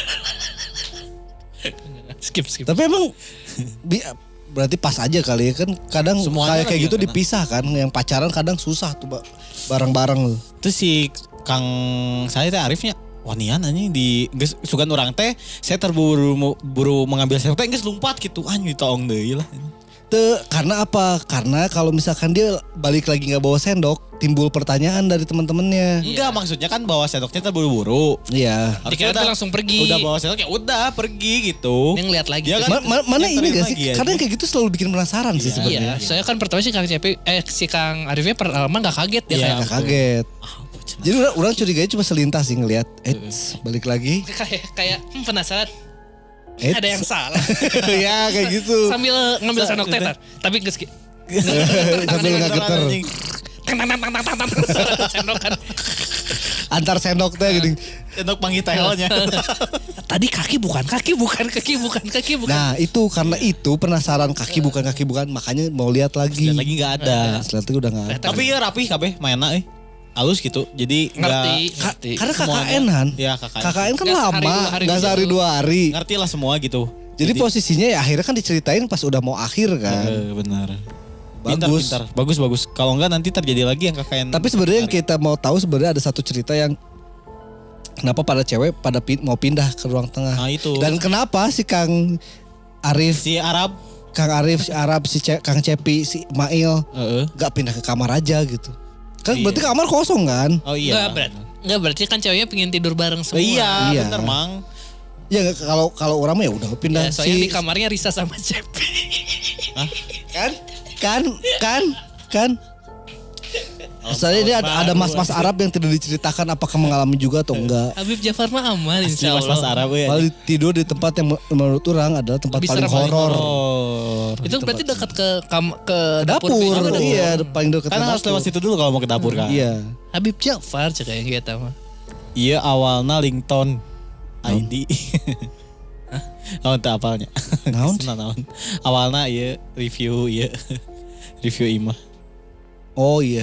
skip skip. Tapi emang bi- berarti pas aja kali ya kan. Kadang Semuanya kayak kayak lagi gitu ya, karena- dipisah kan. Yang pacaran kadang susah tuh ba- bareng-bareng tuh. Terus si Kang saya teh Arifnya wanian anjing di geus sugan urang teh saya terburu buru mengambil saya teh geus lompat gitu anjing ditoong deui lah. Tuh, karena apa? Karena kalau misalkan dia balik lagi nggak bawa sendok, timbul pertanyaan dari teman-temannya. Enggak, maksudnya kan bawa sendoknya terburu-buru. Iya. Harusnya Dikira tuh langsung pergi. Udah bawa sendok ya udah pergi gitu. Yang lihat lagi. Dia tuh. kan Ma- ma- mana ini nganterin gak sih? lagi, Karena anjing. kayak gitu selalu bikin penasaran sih Iya. sebenarnya. Iya, saya kan pertama si Kang Cepi, eh si Kang Arifnya pertama nggak kaget dia Iya. kayak Gak kaget. Ah, bocah. Jadi orang, orang curiganya cuma selintas sih ngelihat. Eits, balik lagi. kayak kayak hmm, penasaran. Eits. Ada yang salah. ya kayak gitu. Sambil ngambil sendok teh, Tar. Tapi geus ki- Sambil nggak geter. Anjing. tang tang tang tang tang tang sendok kan. Antar sendok teh gini. Sendok panggil tehelnya. Tadi kaki bukan kaki bukan kaki bukan kaki bukan. Nah itu karena itu penasaran kaki bukan kaki bukan. Makanya mau lihat lagi. Lihat lagi nggak ada. Setelah itu udah nggak ada. Tapi ya rapi kabeh mainna eh. Halus gitu. Jadi Ngerti, nggak- Ka- ngerti. karena K K N Semuanya. kan. Iya, K K N. K K N kan Nggak sehari, lama. dua hari Nggak gitu. sehari dua hari. ngerti lah semua gitu. Jadi posisinya ya akhirnya kan diceritain pas udah mau akhir kan. Eh, benar. Pintar, Bagus. pintar. Bagus, bagus. Kalau enggak nanti terjadi lagi yang K K N. Tapi sebenarnya yang kita mau tahu sebenarnya ada satu cerita yang kenapa pada cewek pada pin- mau pindah ke ruang tengah. Nah, itu. Dan kenapa si Kang Arif, si Arab Kang Arif, si Arab, si Ce- Kang Cepi, si Mail Heeh. gak pindah ke kamar aja gitu. Kan Iya. berarti kamar kosong kan? Oh iya. Enggak berarti. Enggak berarti kan ceweknya pengen tidur bareng Oh, semua. iya, Iya. bener Mang. Ya nggak, kalau kalau orang mah ya udah pindah Ya, soalnya si di kamarnya Risa sama Cepi. kan kan kan kan. Soalnya ini ada, ada mas-mas Arab yang tidak diceritakan apakah mengalami juga atau enggak. Habib Jafar mah aman Si insya Allah. mas-mas Arab ya. Lalu tidur di tempat yang menurut orang adalah tempat Lebih paling serem, paling horor. Oh. Itu berarti dekat ke kam ke Dapur, dapur. Oh, dapur. iya paling dekat Karena harus lewat situ dulu kalau mau ke dapur kan. Iya. Habib Jafar cek yang kita mah. Iya awalnya Lington I D. Hah? Oh entah apalnya. Naon? Nah, naon. Awalnya iya review iya. Review imah. Oh iya.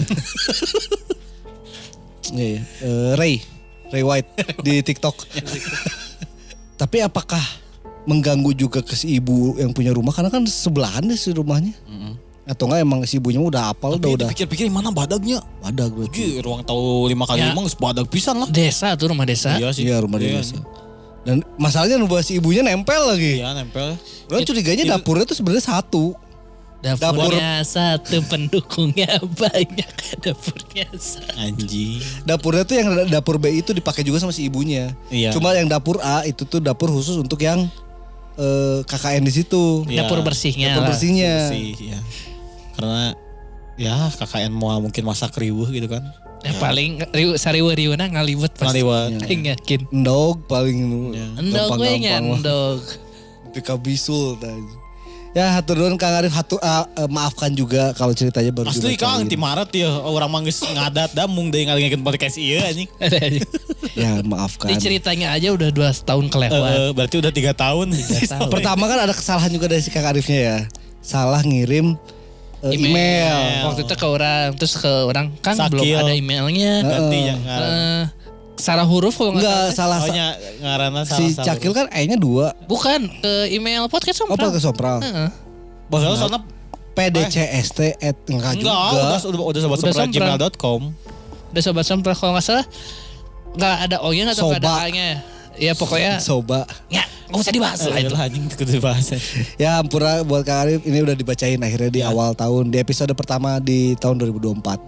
Iya, iya. Eh, Ray, Ray White di TikTok. Tapi apakah mengganggu juga ke si ibu yang punya rumah karena kan sebelahan deh si rumahnya? Atau enggak emang si ibunya udah apal udah udah Pikir-pikir mana badagnya? badag berarti. Ji, ruang tahu lima kali Ya. lima geus badag pisan lah. Desa tuh rumah desa. Iya sih. Iya rumah dia desa. Dan masalahnya nubah si ibunya nempel lagi. Iya nempel. Orang curiganya dapurnya tuh sebenarnya satu. Dapurnya satu, pendukungnya banyak. Dapurnya satu. Anjing. Dapurnya tuh yang dapur B itu dipakai juga sama si ibunya. Iya. Cuma yang dapur A itu tuh dapur khusus untuk yang eh, K K N di situ. Iya. Dapur bersihnya Dapur lah. bersihnya. Bersih, ya. Karena ya K K N mau mungkin masak riweuh gitu kan. Yang paling riu sariwa-riuna ngalibet pasti. Ngaliwat. Aing yakin. Endog paling Ya. Endog we nya gampang-gampang mah. endog. Pika bisul tadi. Ya hatur nuhun Kang Arif hatur ah, eh, maafkan juga kalau ceritanya baru Asli Kang dibacain. ti Maret ya orang mah geus ngadat da mung deui ngalingeun podcast ieu anjing. Ya maafkan. Di ceritanya aja udah dua tahun kelewat. Eh, berarti udah tiga tahun. tahun. Pertama kan ada kesalahan juga dari si Kang Arifnya ya. Salah ngirim eh, email. Waktu itu ke orang, terus ke orang kan Sakil. belum ada emailnya. Ganti yang ngaran. Eh, salah huruf kalau nggak Enggak salah. salah Oh sa- nya ngaranna salah. si Cakil kan E-nya dua. Bukan ke email podcast Oh Sompral. ke Sopral. Heeh. Bahkan soalnya P D C S T at enggak enggak juga. udah udah udah sobat Udah sobat Sompral. gmail dot com. Udah sobat Sompral kalau nggak salah nggak ada O-nya atau nggak ada Soba. A-nya. Ya pokoknya Soba. ya nggak usah dibahas lah itu. Lah anjing kudu dibahas. Ya ampura buat Kang Arif ini udah dibacain akhirnya di awal tahun di episode pertama di tahun dua ribu dua puluh empat.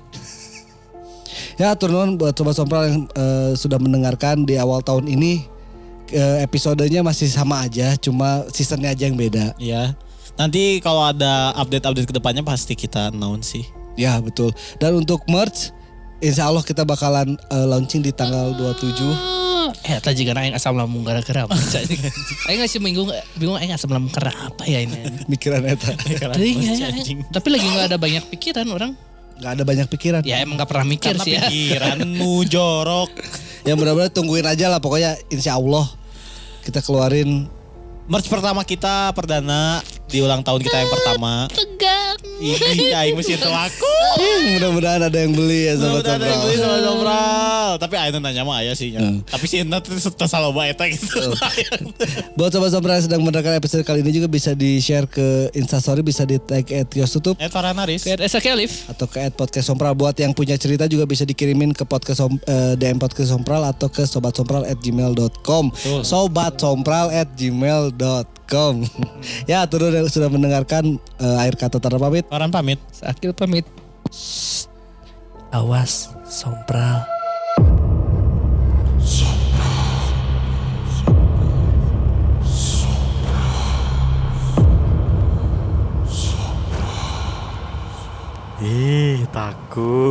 Ya turun buat sobat sompral yang eh, sudah mendengarkan di awal tahun ini eh, episodenya masih sama aja cuma seasonnya aja yang beda. Iya. Nanti kalau ada update-update kedepannya pasti kita announce sih. Ya betul. Dan untuk merch insya Allah kita bakalan uh, launching di tanggal dua puluh tujuh. Eh, tadi kan aing asam lambung gara-gara apa? Aing ngasih minggu bingung aing asam lambung karena apa ya ini? Mikiran eta. Teuing ya, tapi lagi nggak ada banyak pikiran orang. Nggak ada banyak pikiran. Ya emang nggak pernah mikir Karena sih ya. pikiranmu jorok. Ya mudah-mudahan tungguin aja lah pokoknya insya Allah kita keluarin Merch pertama kita perdana di ulang tahun kita yang pertama. Tegang. Ini aing mesti itu aku. Hmm, mudah-mudahan ada yang beli ya sobat Mudah-mudahan ada yang beli Sombral. sama Sombral. Tapi ayeuna nanya mah aya sih nya. Hmm. Tapi si Inna tuh saloba eta gitu. Buat sobat Sombral yang sedang mendengarkan episode kali ini juga bisa di-share ke Instastory, bisa di-tag at Kios Tutup Eh Faranaris. Kayak Esa Kelif. atau ke at Podcast Sombral. Buat yang punya cerita juga bisa dikirimin ke podcast Som- eh, D M Podcast Sombral atau ke sobatsombral at gmail dot com. sobatsombral at gmail dot com. Ya, turun yang sudah mendengarkan eh, akhir kata Tara pamit. Faran pamit. Sakil pamit. Shh. Awas, Sombral. Ih, takut.